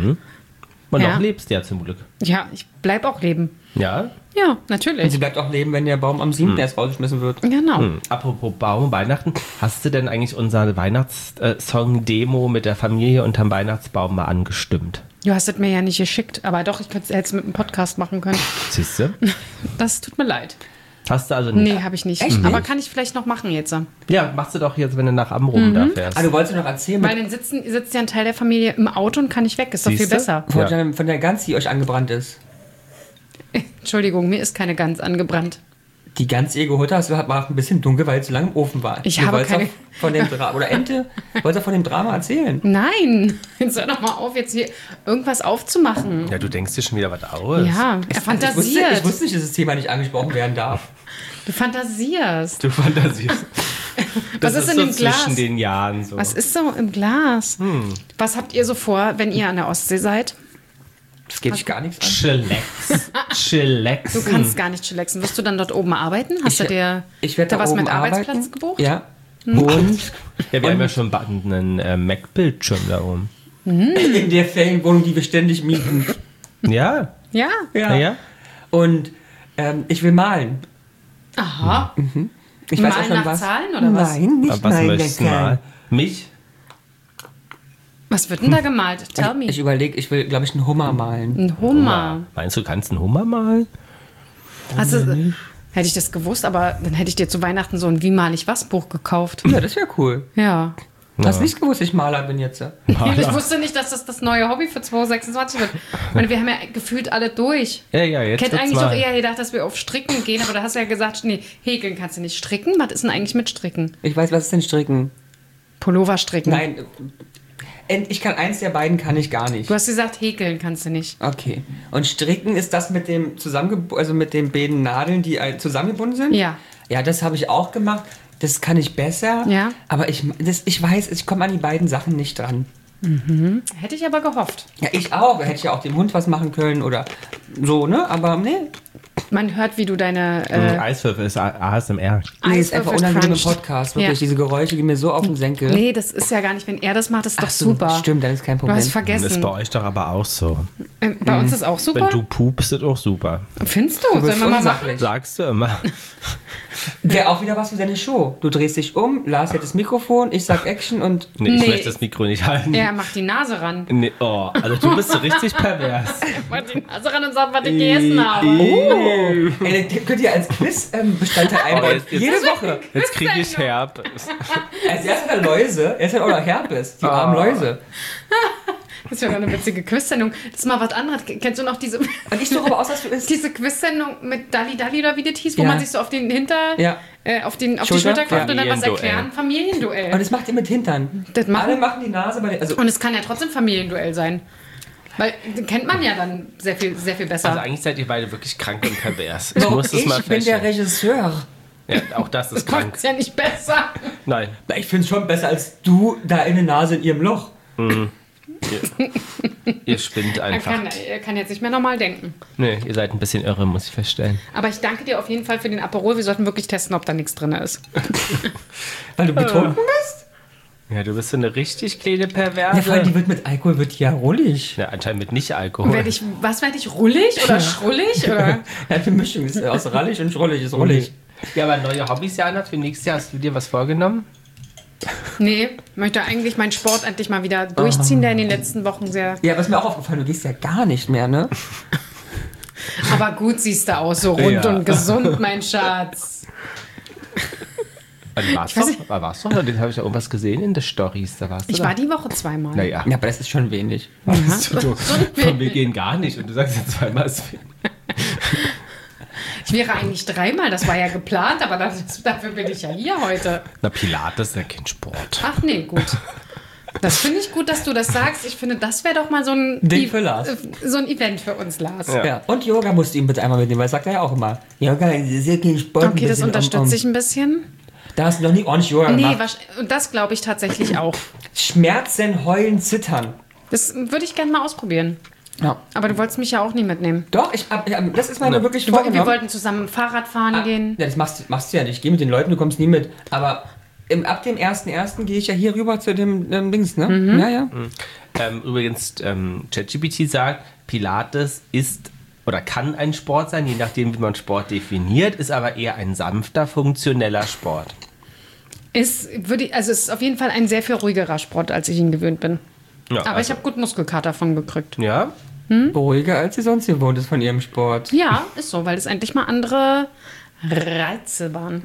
S1: Und
S2: Ja.
S1: noch lebst ja zum Glück.
S2: Ja, ich bleib auch leben.
S1: Ja?
S2: Ja,
S3: Und
S2: natürlich.
S3: sie bleibt auch leben, wenn der Baum am 7. erst rausgeschmissen wird.
S2: Genau.
S1: Apropos Baum, Weihnachten. Hast du denn eigentlich unsere Weihnachtssong-Demo mit der Familie unterm Weihnachtsbaum mal angestimmt?
S2: Du hast es mir ja nicht geschickt, aber doch, ich könnte es jetzt mit einem Podcast machen können.
S1: Siehst du?
S2: Das tut mir leid.
S1: Hast du also nicht?
S2: Nee, habe ich nicht.
S3: Echt
S2: Aber
S3: nicht?
S2: kann ich vielleicht noch machen jetzt.
S1: Ja, machst du doch jetzt, wenn du nach Amrum da fährst.
S3: Ah, du wolltest noch erzählen,
S2: Weil dann sitzt ja ein Teil der Familie im Auto und kann nicht weg. Ist doch viel
S1: Siehste?
S2: besser.
S3: von der Gans, die euch angebrannt ist.
S2: Entschuldigung, mir ist keine Gans angebrannt.
S3: Die Gans, die ihr geholt hast, war auch ein bisschen dunkel, weil es so lange im Ofen war.
S2: Ich
S3: Du
S2: habe
S3: wolltest
S2: keine-
S3: auch von dem Drama, oder Ente, wolltest du von dem Drama erzählen?
S2: Nein, jetzt hör doch mal auf, jetzt hier irgendwas aufzumachen.
S1: Ja, du denkst dir schon wieder was aus.
S2: Ja, er fantasiert.
S3: Ich wusste nicht, dass das Thema nicht angesprochen werden darf.
S2: Du fantasierst.
S1: Du fantasierst.
S2: Was ist in
S1: so
S2: dem Glas?
S1: zwischen den Jahren so.
S2: Was ist so im Glas? Was habt ihr so vor, wenn ihr an der Ostsee seid?
S3: Das geht dich gar nichts an.
S1: Chillax.
S2: Du kannst gar nicht chillaxen. Wirst du dann dort oben arbeiten? Hast du dir
S3: Ich werde
S2: da
S3: da
S2: was
S3: oben
S2: mit Arbeitsplatz
S3: arbeiten.
S2: gebucht?
S3: Ja. Und
S1: Ja, wir haben ja schon einen Mac-Bildschirm da oben.
S3: in der Ferienwohnung, die wir ständig mieten.
S1: Ja.
S2: Ja.
S3: Ja.
S1: Ja.
S3: Und ich will malen.
S2: Aha.
S3: Ich
S2: Malen
S3: weiß auch schon
S2: nach
S3: was.
S2: Zahlen oder was?
S3: Nein, nicht
S1: Aber was
S3: malen
S1: möchtest du
S3: nach
S1: mal?
S3: Zahlen.
S1: Mich?
S2: Was wird denn da gemalt? Tell me.
S3: Ich überlege, ich will, glaube ich, einen Hummer malen.
S2: Ein Hummer.
S1: Meinst du, kannst einen Hummer malen?
S2: Also, hätte ich das gewusst, aber dann hätte ich dir zu Weihnachten so ein Wie mal ich was Buch gekauft.
S3: Ja, das wäre cool.
S2: Ja.
S3: Du hast nicht gewusst, ich Maler bin jetzt.
S2: Ich wusste nicht, dass das neue Hobby für 2026 wird. Ich meine, wir haben ja gefühlt alle durch.
S1: Ja, jetzt
S2: Ich hätte
S1: wird's
S2: eigentlich
S1: mal.
S2: doch eher gedacht, dass wir auf Stricken gehen, aber da hast du ja gesagt, nee, häkeln kannst du nicht. Stricken? Was ist denn eigentlich mit Stricken?
S3: Ich weiß, was ist denn Stricken?
S2: Pullover stricken.
S3: Nein, ich kann eins der beiden kann ich gar nicht.
S2: Du hast gesagt, häkeln kannst du nicht.
S3: Okay. Und Stricken ist das mit dem also mit den beiden Nadeln, die zusammengebunden sind?
S2: Ja.
S3: Ja, das habe ich auch gemacht. Das kann ich besser.
S2: Ja.
S3: Aber ich weiß, ich komme an die beiden Sachen nicht dran.
S2: Hätte ich aber gehofft.
S3: Ja, ich auch. Hätte ich ja auch dem Hund was machen können oder so, ne? Aber nee.
S2: Man hört, wie du deine
S1: Eiswürfel ist ASMR.
S3: Nee, ist einfach unangenehm im
S2: cruncht.
S3: Podcast. Wirklich,
S2: Ja.
S3: diese Geräusche gehen mir so auf den Senkel.
S2: Nee, das ist ja gar nicht, wenn er das macht, ist doch
S3: Ach so,
S2: super.
S3: Stimmt, dann ist kein
S2: Du
S3: Problem.
S2: hast
S1: Das ist
S2: vergessen.
S1: bei euch doch aber auch so.
S2: Bei uns ist auch super.
S1: Wenn du pupst, ist auch super.
S2: Findest du?
S3: Du bist
S2: Sollen wir mal machen?
S3: unsachlich.
S1: Sagst du immer.
S3: Wäre auch wieder was für deine Show. Du drehst dich um, Lars hält das Mikrofon, ich sag Action und...
S1: Nee, ich
S2: Nee.
S1: möchte das Mikro nicht halten.
S2: Er macht die Nase ran.
S1: Nee, oh, also du bist so richtig pervers.
S2: Er macht die Nase ran und sagt, was ich gegessen habe.
S3: Oh. Ey, das könnt ihr als Quiz-Bestandteil einbauen.
S1: jetzt-
S3: Jede Woche.
S1: Jetzt kriege ich Herpes.
S3: Also erst hat er Läuse, jetzt hat er auch noch Herpes. Die armen Läuse.
S2: Das wäre doch eine witzige Quiz-Sendung. Das ist mal was anderes. Kennst du noch diese,
S3: Und ich suche aber aus, was du isst.
S2: diese Quiz-Sendung mit Dali Dali oder wie das hieß, wo
S3: Ja.
S2: man sich so auf den
S3: Ja.
S2: auf die
S3: Schulter?
S2: Schulter klopft und dann was
S1: Familienduell.
S2: erklären? Familienduell.
S3: Und das macht ihr mit Hintern.
S2: Das machen-
S3: Alle machen die Nase bei den... Also,
S2: Und es kann ja trotzdem Familienduell sein. Weil den kennt man ja dann sehr viel besser.
S1: Also eigentlich seid ihr beide wirklich krank und pervers. Ich
S3: warum
S1: muss das mal
S3: ich bin der
S1: feststellen.
S3: Regisseur.
S1: Ja, auch das ist krank.
S2: Macht's ja nicht besser.
S1: Nein.
S3: Na, ich finde es schon besser als du da in der Nase in ihrem Loch.
S1: Ihr spinnt einfach.
S2: Er kann jetzt nicht mehr normal denken.
S1: Nee, ihr seid ein bisschen irre, muss ich feststellen.
S2: Aber ich danke dir auf jeden Fall für den Aperol. Wir sollten wirklich testen, ob da nichts drin ist.
S3: Weil du betrunken bist?
S1: Ja, du bist so eine richtig kleine
S3: Ja, vor allem,
S1: Perverse.
S3: die wird mit Alkohol wird die ja rollig.
S1: Ja, anscheinend mit nicht Alkohol.
S2: Werd ich rullig oder schrullig? Oder?
S3: Ja, die Mischung ist aus rallig und schrullig ist rollig.
S1: Ja, aber neue Hobbys, Jana, für nächstes Jahr hast du dir was vorgenommen?
S2: Nee, möchte eigentlich meinen Sport endlich mal wieder durchziehen, der in den letzten Wochen sehr...
S3: Ja, was mir auch aufgefallen, du gehst ja gar nicht mehr, ne?
S2: Aber gut siehst du aus, so rund
S1: Ja.
S2: und gesund, mein Schatz.
S1: Du warst doch, warst doch, da habe ich ja irgendwas gesehen in den Stories. Da warst du
S2: Ich
S1: da.
S2: war die Woche zweimal.
S1: Naja.
S3: Ja, aber das ist schon wenig.
S1: Von wir gehen gar nicht und du sagst ja zweimal ist viel.
S2: Ich wäre eigentlich dreimal, das war ja geplant, aber dafür bin ich ja hier heute.
S1: Na, Pilates ist ja kein Sport.
S2: Ach nee, gut. Das finde ich gut, dass du das sagst. Ich finde, das wäre doch mal so ein,
S3: Ding für Lars.
S2: so ein Event für uns, Lars.
S1: Ja.
S3: Ja, und Yoga musst du ihm bitte einmal mitnehmen, weil das sagt er ja auch immer. Yoga ist ja kein Sport.
S2: Okay, das unterstütze ich ein bisschen.
S3: Da hast du noch nie ordentlich Yoga
S2: Nee,
S3: gemacht.
S2: und das glaube ich tatsächlich auch.
S3: Schmerzen, heulen, zittern.
S2: Das würde ich gerne mal ausprobieren.
S3: Ja.
S2: Aber du wolltest mich ja auch nie mitnehmen.
S3: Doch, das ist mir wirklich
S2: Wir
S3: vorgenommen.
S2: wollten zusammen Fahrrad fahren gehen.
S3: Ja, das machst du ja nicht. Ich gehe mit den Leuten, du kommst nie mit. Aber ab dem 1.1. gehe ich ja hier rüber zu dem Dings, ne?
S2: Mhm.
S3: Ja, ja.
S1: Übrigens, ChatGPT sagt, Pilates ist oder kann ein Sport sein, je nachdem, wie man Sport definiert, ist aber eher ein sanfter, funktioneller Sport.
S2: Es ist auf jeden Fall ein sehr viel ruhigerer Sport, als ich ihn gewöhnt bin.
S1: Ja,
S2: Aber ich habe gut Muskelkater von gekriegt.
S1: Ja,
S3: Ruhiger, als sie sonst gewohnt ist von ihrem Sport.
S2: Ja, ist so, weil es endlich mal andere Reize waren.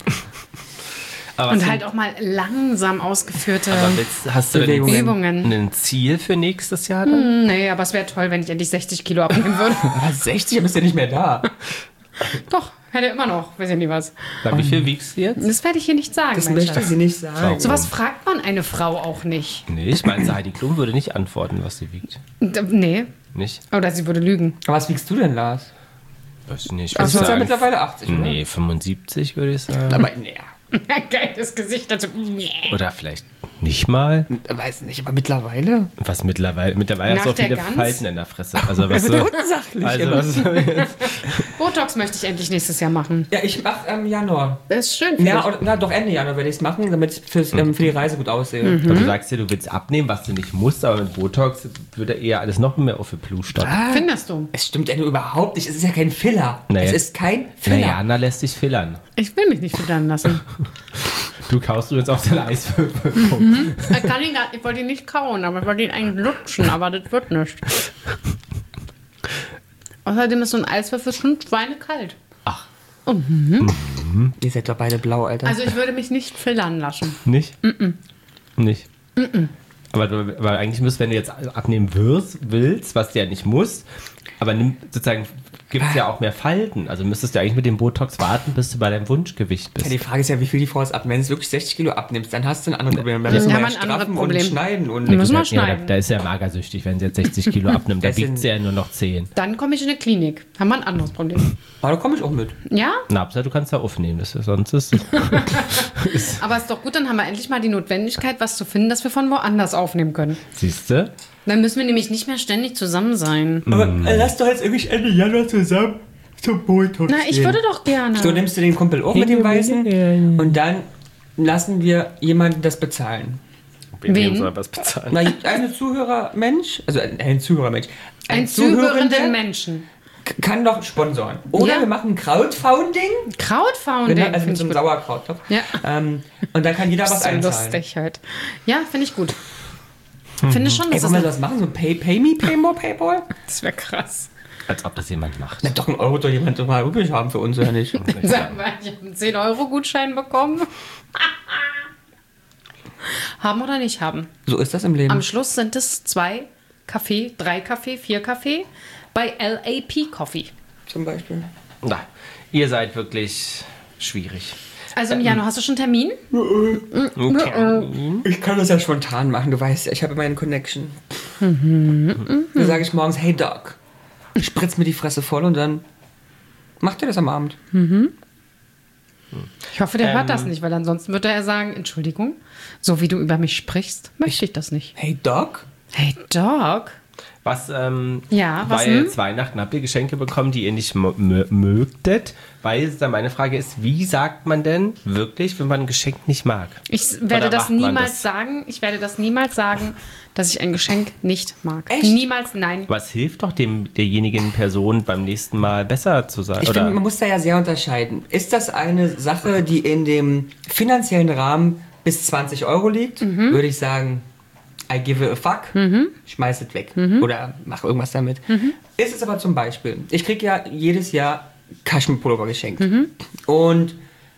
S1: aber
S2: Und halt auch mal langsam ausgeführte
S1: hast du denn
S3: Bewegungen.
S2: Übungen.
S1: ein Ziel für nächstes Jahr dann?
S2: Nee, aber es wäre toll, wenn ich endlich 60 Kilo abnehmen würde.
S3: Aber 60 bist du ja nicht mehr da.
S2: Doch, hätte immer noch. Weiß ja nie was.
S1: Na, wie viel wiegst du jetzt?
S2: Das werde ich hier nicht sagen,
S3: Das
S2: mein
S3: möchte
S2: Schatz.
S3: sie nicht sagen.
S2: Sowas fragt man eine Frau auch nicht.
S1: Nee, ich meine, Heidi Klum würde nicht antworten, was sie wiegt.
S2: Nee.
S1: Nicht?
S2: Oder sie würde lügen.
S3: Aber was wiegst du denn, Lars?
S1: Weiß ich nicht.
S3: Also du
S1: Würde
S3: bist
S1: ich
S3: ja
S1: sagen,
S3: mittlerweile 80, oder?
S1: nee, 75 würde ich sagen.
S3: Aber nee.
S2: Geiles Gesicht dazu.
S1: Oder vielleicht nicht mal.
S3: Weiß nicht, aber mittlerweile?
S1: Was mittlerweile
S2: Nach
S1: hast du auch
S2: der
S1: viele
S2: Gans?
S1: Falten in der Fresse. Also was so,
S3: unsachlich.
S1: also was
S2: Botox möchte ich endlich nächstes Jahr machen.
S3: Ja, ich mach Januar.
S2: Das ist schön.
S3: Doch Ende Januar werde ich es machen, damit ich für die Reise gut aussehe.
S2: Mhm.
S1: Und du sagst ja, du willst abnehmen, was du nicht musst, aber mit Botox würde eher alles noch mehr auf die Plustern.
S2: Findest du?
S3: Es stimmt ja nur überhaupt nicht. Es ist ja kein Filler.
S1: Naja.
S3: Es ist kein Filler.
S1: Naja, Anna lässt sich fillern.
S2: Ich will mich nicht füttern lassen.
S1: Du kaust übrigens auf den Eiswürfel.
S2: Ich wollte ihn nicht kauen, aber ich wollte ihn eigentlich lutschen, aber das wird nicht. Außerdem ist so ein Eiswürfel schon schweinekalt.
S1: Ach.
S3: Ihr seid doch beide blau, Alter.
S2: Also ich würde mich nicht fillern lassen.
S1: Nicht? Nicht? Aber eigentlich müsst, wenn du jetzt abnehmen willst, was du ja nicht musst, aber sozusagen gibt es ja auch mehr Falten. Also müsstest du eigentlich mit dem Botox warten, bis du bei deinem Wunschgewicht bist.
S3: Ja, die Frage ist ja, wie viel die Frau es abnimmt. Wenn du wirklich 60 Kilo abnimmst, dann hast du ein anderes Problem. Dann müssen wir straffen und schneiden. Und
S2: Müssen wir
S1: Ja,
S2: schneiden.
S1: da ist ja magersüchtig, wenn sie jetzt 60 Kilo abnimmt. Da
S3: Das
S1: wiegt
S3: sind-
S1: sie ja nur noch 10.
S2: Dann komme ich in eine Klinik. Haben wir ein anderes Problem.
S3: Aber da komme ich auch mit.
S2: Ja?
S1: Na, Hauptsache, du kannst ja aufnehmen. Das ist, sonst ist
S2: Aber ist doch gut, dann haben wir endlich mal die Notwendigkeit, was zu finden, dass wir von woanders aufnehmen können.
S1: Siehst du?
S2: Dann müssen wir nämlich nicht mehr ständig zusammen sein.
S3: Aber lass doch jetzt irgendwie Ende Januar zusammen zum Botox
S2: Na, ich würde doch gerne.
S3: So nimmst du den Kumpel auch mit dem Weißen und dann lassen wir jemanden das bezahlen.
S2: Wen?
S1: soll was bezahlen?
S3: Na, ein Zuhörermensch, also ein Zuhörermensch,
S2: Ein
S3: Zuhörender
S2: zuhörenden Menschen.
S3: kann doch sponsoren. Oder
S2: Ja.
S3: wir machen Crowdfunding,
S2: Crowdfunding.
S3: genau, also
S2: find
S3: mit
S2: ich
S3: so einem
S2: gut.
S3: Sauerkrauttopf.
S2: Ja.
S3: Und dann kann jeder was
S2: Das ist so
S3: einzahlen.
S2: lustig halt. Ja, finde ich gut. Finde schon,
S3: Ey,
S2: das
S3: wollen wir
S2: ist
S3: das machen? So Pay Me, Pay More, Paypal?
S2: das wäre krass.
S1: Als ob das jemand macht.
S3: Na doch, €1 wird doch jemand doch mal übrig haben für uns, oder nicht?
S2: Sag mal, ich habe einen 10-Euro-Gutschein bekommen. Haben oder nicht haben?
S3: So ist das im Leben.
S2: Am Schluss sind es 2 Kaffee, 3 Kaffee, 4 Kaffee bei LAP Coffee.
S3: Zum Beispiel.
S1: Na, ihr seid wirklich schwierig.
S2: Also im Januar hast du schon einen Termin?
S3: Ich kann das ja spontan machen, du weißt ja, ich habe meine Connection. Dann sage ich morgens, hey Doc, spritz mir die Fresse voll und dann macht er das am Abend.
S2: Ich hoffe, der hört das nicht, weil ansonsten würde er sagen, Entschuldigung, so wie du über mich sprichst, möchte ich das nicht.
S3: Hey Doc?
S2: Hey Doc?
S1: Was,
S2: Ja, was
S1: weil
S2: denn?
S1: jetzt Weihnachten habt ihr Geschenke bekommen, die ihr nicht mögtet. Weil dann meine Frage ist, wie sagt man denn wirklich, wenn man ein Geschenk nicht mag?
S2: Ich werde
S1: Oder
S2: das
S1: macht man
S2: niemals
S1: das?
S2: sagen. Ich werde das niemals sagen, dass ich ein Geschenk nicht mag.
S3: Echt?
S2: Niemals, nein.
S1: Was hilft doch derjenigen Person beim nächsten Mal besser zu sein?
S3: Ich finde, man muss da ja sehr unterscheiden. Ist das eine Sache, die in dem finanziellen Rahmen bis 20 € liegt? Würde ich sagen, I give a fuck, schmeiß es weg oder mach irgendwas damit. Ist es aber zum Beispiel, ich kriege ja jedes Jahr Kaschmirpullover geschenkt und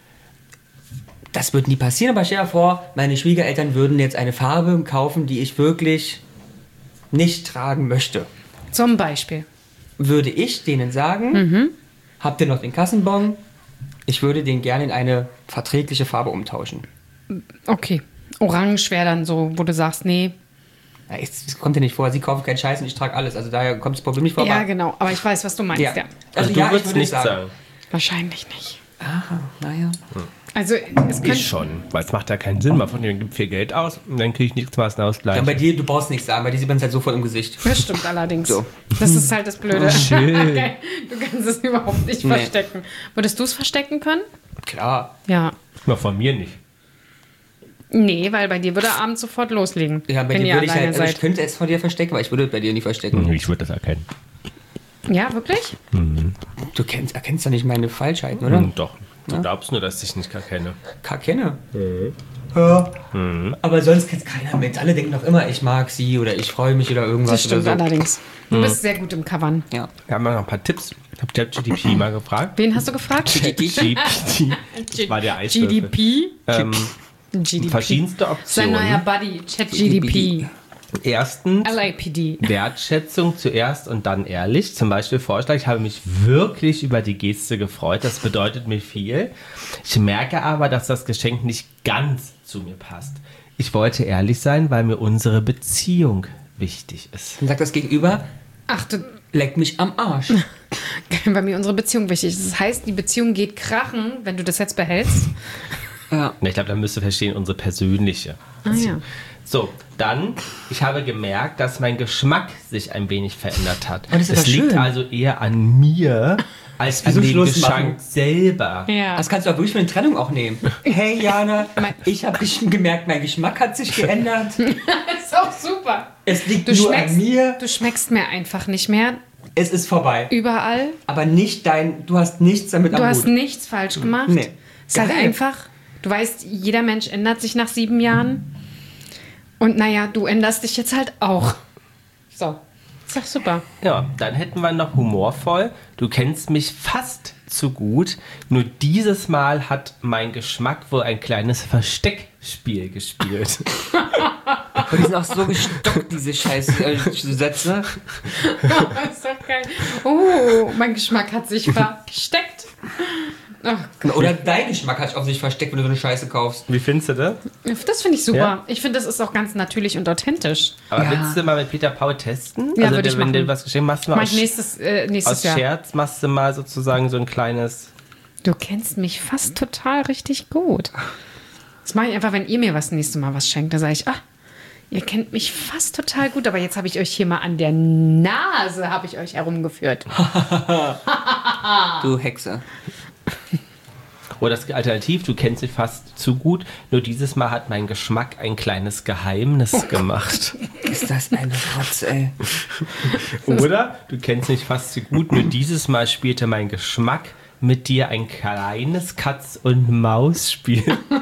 S3: das wird nie passieren, aber stell dir vor, meine Schwiegereltern würden jetzt eine Farbe kaufen, die ich wirklich nicht tragen möchte.
S2: Zum Beispiel.
S3: Würde ich denen sagen, habt ihr noch den Kassenbon? Ich würde den gerne in eine verträgliche Farbe umtauschen.
S2: Okay. Orange wäre dann so, wo du sagst, nee.
S3: Ja, es kommt ja nicht vor, sie kaufen keinen Scheiß und ich trage alles. Also daher kommt das Problem nicht vor.
S2: Ja,
S3: aber-
S2: genau. Aber ich weiß, was du meinst, ja.
S1: Also du
S3: ja, ich
S1: würdest
S3: würde
S1: nicht
S3: sagen.
S1: sagen.
S2: Wahrscheinlich nicht.
S3: Aha, naja.
S2: Also, es könnte...
S1: Ich schon, weil es macht ja keinen Sinn. Man von denen gibt viel Geld aus und dann kriege ich nichts mal einen Ausgleich.
S3: Ja, bei dir, du brauchst nichts sagen, bei dir sieht man es halt sofort im Gesicht.
S2: Das stimmt allerdings.
S3: So.
S2: Das ist halt das Blöde.
S1: Schön.
S2: Du kannst es überhaupt nicht
S3: Nee.
S2: verstecken. Würdest du es verstecken können?
S3: Klar.
S2: Ja.
S1: Na, von mir nicht.
S2: Nee, weil bei dir würde er abends sofort loslegen.
S3: Ja, bei
S2: wenn
S3: dir
S2: ihr
S3: würde ich
S2: alleine
S3: halt, also ich
S2: seid.
S3: könnte es von dir verstecken, aber ich würde es bei dir nicht verstecken.
S1: Ich würde das erkennen.
S2: Ja, wirklich?
S3: Du erkennst doch nicht meine Falschheiten, oder?
S1: Doch. Du glaubst nur, dass ich nicht erkenne.
S3: Kenne. Ja. Aber sonst kennt keiner mit. Alle denken doch immer, ich mag sie oder ich freue mich oder irgendwas.
S2: Das stimmt
S3: oder so.
S2: allerdings. Du bist sehr gut im Covern.
S3: Ja.
S1: Wir haben noch ein paar Tipps. Ich habe ChatGPT mal gefragt.
S2: Wen hast du gefragt?
S1: ChatGPT war der Eiswürfel.
S2: GDP? GDP.
S1: Verschiedenste
S2: Sein neuer
S1: Optionen.
S2: Buddy, ChatGDP.
S1: Erstens
S2: LAPD.
S1: Wertschätzung zuerst und dann ehrlich. Zum Beispiel Vorschlag, ich habe mich wirklich über die Geste gefreut. Das bedeutet mir viel. Ich merke aber, dass das Geschenk nicht ganz zu mir passt. Ich wollte ehrlich sein, weil mir unsere Beziehung wichtig ist.
S3: Dann sagt das Gegenüber,
S2: Ach, du,
S3: leck mich am Arsch.
S2: bei mir unsere Beziehung wichtig. Das heißt, die Beziehung geht krachen, wenn du das jetzt behältst.
S3: Ja.
S1: Ich glaube, da müsst ihr verstehen, unsere persönliche.
S2: Ah, ja.
S1: So, dann, ich habe gemerkt, dass mein Geschmack sich ein wenig verändert hat.
S3: das ist
S1: Es
S3: aber
S1: liegt
S3: schön.
S1: also eher an mir, als an
S3: Wieso
S1: dem
S3: Schluss
S1: Geschmack
S3: machen?
S1: selber.
S2: Ja.
S3: Das kannst du auch wirklich für eine Trennung auch nehmen. Hey Jana, ich habe gemerkt, mein Geschmack hat sich geändert.
S2: Das ist auch super.
S3: Es liegt
S2: Du
S3: nur
S2: schmeckst,
S3: an mir.
S2: du schmeckst mir einfach nicht mehr
S3: Es ist vorbei.
S2: überall.
S3: Aber nicht du hast nichts damit
S2: Du
S3: am
S2: hast
S3: Hut.
S2: nichts falsch gemacht.
S3: Nee.
S2: Es ist halt
S3: Geil.
S2: einfach, Du weißt, jeder Mensch ändert sich nach 7 Jahren. Und naja, du änderst dich jetzt halt auch. So, ist doch super.
S1: Ja, dann hätten wir noch humorvoll. Du kennst mich fast zu gut. Nur dieses Mal hat mein Geschmack wohl ein kleines Versteckspiel gespielt.
S3: Und die sind auch so gestockt, diese scheiß Sätze.
S2: Das ist doch geil. Oh, mein Geschmack hat sich versteckt. Oh,
S3: Oder dein Geschmack hat sich auf sich versteckt, wenn du so eine Scheiße kaufst.
S1: Wie findest du das?
S2: das finde ich super.
S1: Ja?
S2: Ich finde, das ist auch ganz natürlich und authentisch.
S1: Aber
S3: Ja.
S1: willst du mal mit Peter Paul testen?
S2: Ja,
S1: also
S2: würde ich
S1: wenn du
S2: machen.
S1: was geschenkt machst, du mal
S2: Mach ich nächstes
S1: aus
S2: Jahr.
S1: Scherz machst du mal sozusagen so ein kleines...
S2: Du kennst mich fast total richtig gut. Das mache ich einfach, wenn ihr mir das nächste Mal was schenkt. Da sage ich, ihr kennt mich fast total gut, aber jetzt habe ich euch hier mal an der Nase habe ich euch herumgeführt.
S3: Du Hexe.
S1: Oder das Alternativ, du kennst sie fast zu gut, nur dieses Mal hat mein Geschmack ein kleines Geheimnis gemacht.
S3: Ist das ein Rotz, ey.
S1: Oder du kennst mich fast zu gut, nur dieses Mal spielte mein Geschmack mit dir ein kleines Katz-und-Maus-Spiel.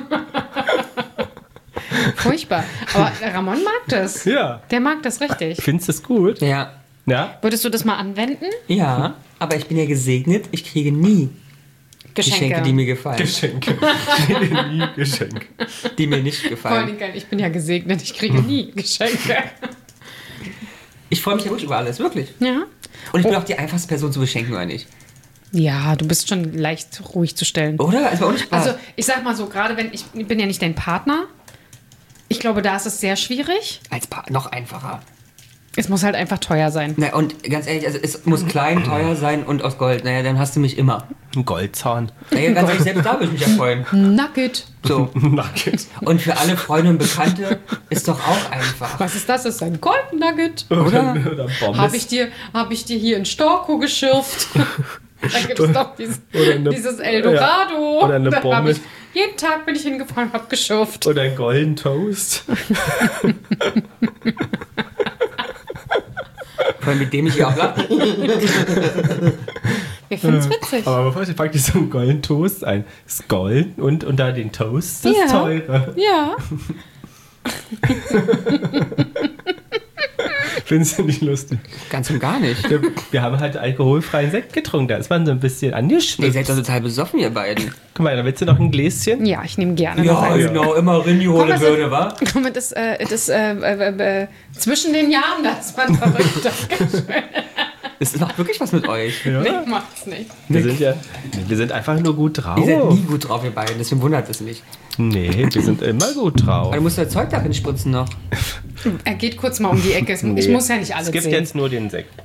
S2: Furchtbar. Aber Ramon mag das.
S1: Ja.
S2: Der mag das richtig.
S1: Findest du es gut?
S3: Ja.
S1: Ja?
S2: Würdest du das mal anwenden?
S3: Ja, aber ich bin ja gesegnet, ich kriege nie Geschenke, die mir gefallen.
S1: Geschenke. Nie Geschenke.
S3: Die mir nicht
S2: Vor
S3: gefallen.
S2: allem, ich bin ja gesegnet, ich kriege nie Geschenke.
S3: Ich freue mich ja wirklich über alles, wirklich.
S2: Ja?
S3: Und ich bin auch die einfachste Person zu beschenken, oder nicht?
S2: Ja, du bist schon leicht ruhig zu stellen.
S3: Oder? Also, bei uns Spaß.
S2: Also, ich sag mal so, gerade wenn ich bin ja nicht dein Partner. Ich glaube, da ist es sehr schwierig.
S3: Als noch einfacher.
S2: Es muss halt einfach teuer sein.
S3: Na, und ganz ehrlich, also es muss klein, teuer sein und aus Gold. Naja, dann hast du mich immer.
S1: Ein Goldzahn.
S3: Naja, ganz ehrlich, selbst da würde ich mich ja freuen.
S2: Nugget.
S3: So.
S1: Nugget.
S3: Und für alle Freunde und Bekannte ist doch auch einfach.
S2: Was ist das? Das ist ein Gold Nugget.
S3: Oder?
S1: Oder Pommes.
S2: Hab ich dir hier in Storko geschürft? Da gibt es doch
S1: Oder eine-
S2: dieses Eldorado.
S1: Ja. Oder eine
S2: Da hab
S1: Pommes.
S2: jeden Tag bin ich hingefahren und hab geschürft.
S1: Oder ein Golden Toast.
S3: Vor allem mit dem ich hier auch lache.
S2: Wir finden es witzig.
S1: Aber bevor ich pack dir so einen Golden Toast ein. Ist golden und unter den Toast das
S2: Ja.
S1: teure.
S2: Ja.
S1: Findest du nicht lustig?
S3: Ganz und gar nicht.
S1: Wir haben halt alkoholfreien Sekt getrunken. Da ist man so ein bisschen
S3: Ihr
S1: angeschwipst.
S3: seid doch total besoffen, ihr beiden.
S1: Guck mal, da willst du noch ein Gläschen?
S2: Ja, ich nehme gerne noch
S3: Ja,
S2: eins.
S3: genau, immer Rinni hohle
S2: das
S3: Birne, wa?
S2: Komm, zwischen den Jahren, das ist man verrückt.
S3: Das macht wirklich was mit euch.
S2: Nee, macht's nicht.
S1: Wir sind einfach nur gut drauf.
S3: Ihr seid nie gut drauf, ihr beiden, deswegen wundert es mich.
S1: Nee, wir sind immer gut drauf.
S3: Aber du musst das Zeug darin spritzen noch.
S2: Er geht kurz mal um die Ecke. Ich muss ja nicht alles
S1: Es gibt
S2: sehen.
S1: jetzt nur den Sekt.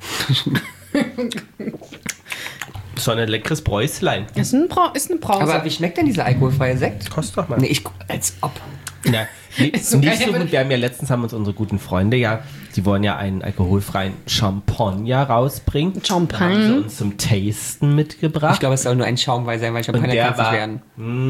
S1: So ein leckeres Bräuslein.
S2: Ist eine Brause.
S3: Aber wie schmeckt denn dieser alkoholfreie Sekt?
S1: Kostet doch mal.
S3: Nee, als ob.
S1: Na,
S2: Ist so
S1: nicht
S2: geil,
S1: so
S2: wenn-
S1: gut. Wir haben ja letztens haben uns unsere guten Freunde die wollen ja einen alkoholfreien Champagner rausbringen.
S2: Champagne.
S1: Da haben sie uns zum Tasten mitgebracht.
S3: Ich glaube, es soll nur ein Schaumwein sein, weil
S1: und
S3: Champagner
S1: der
S3: kann es nicht
S1: war
S3: werden.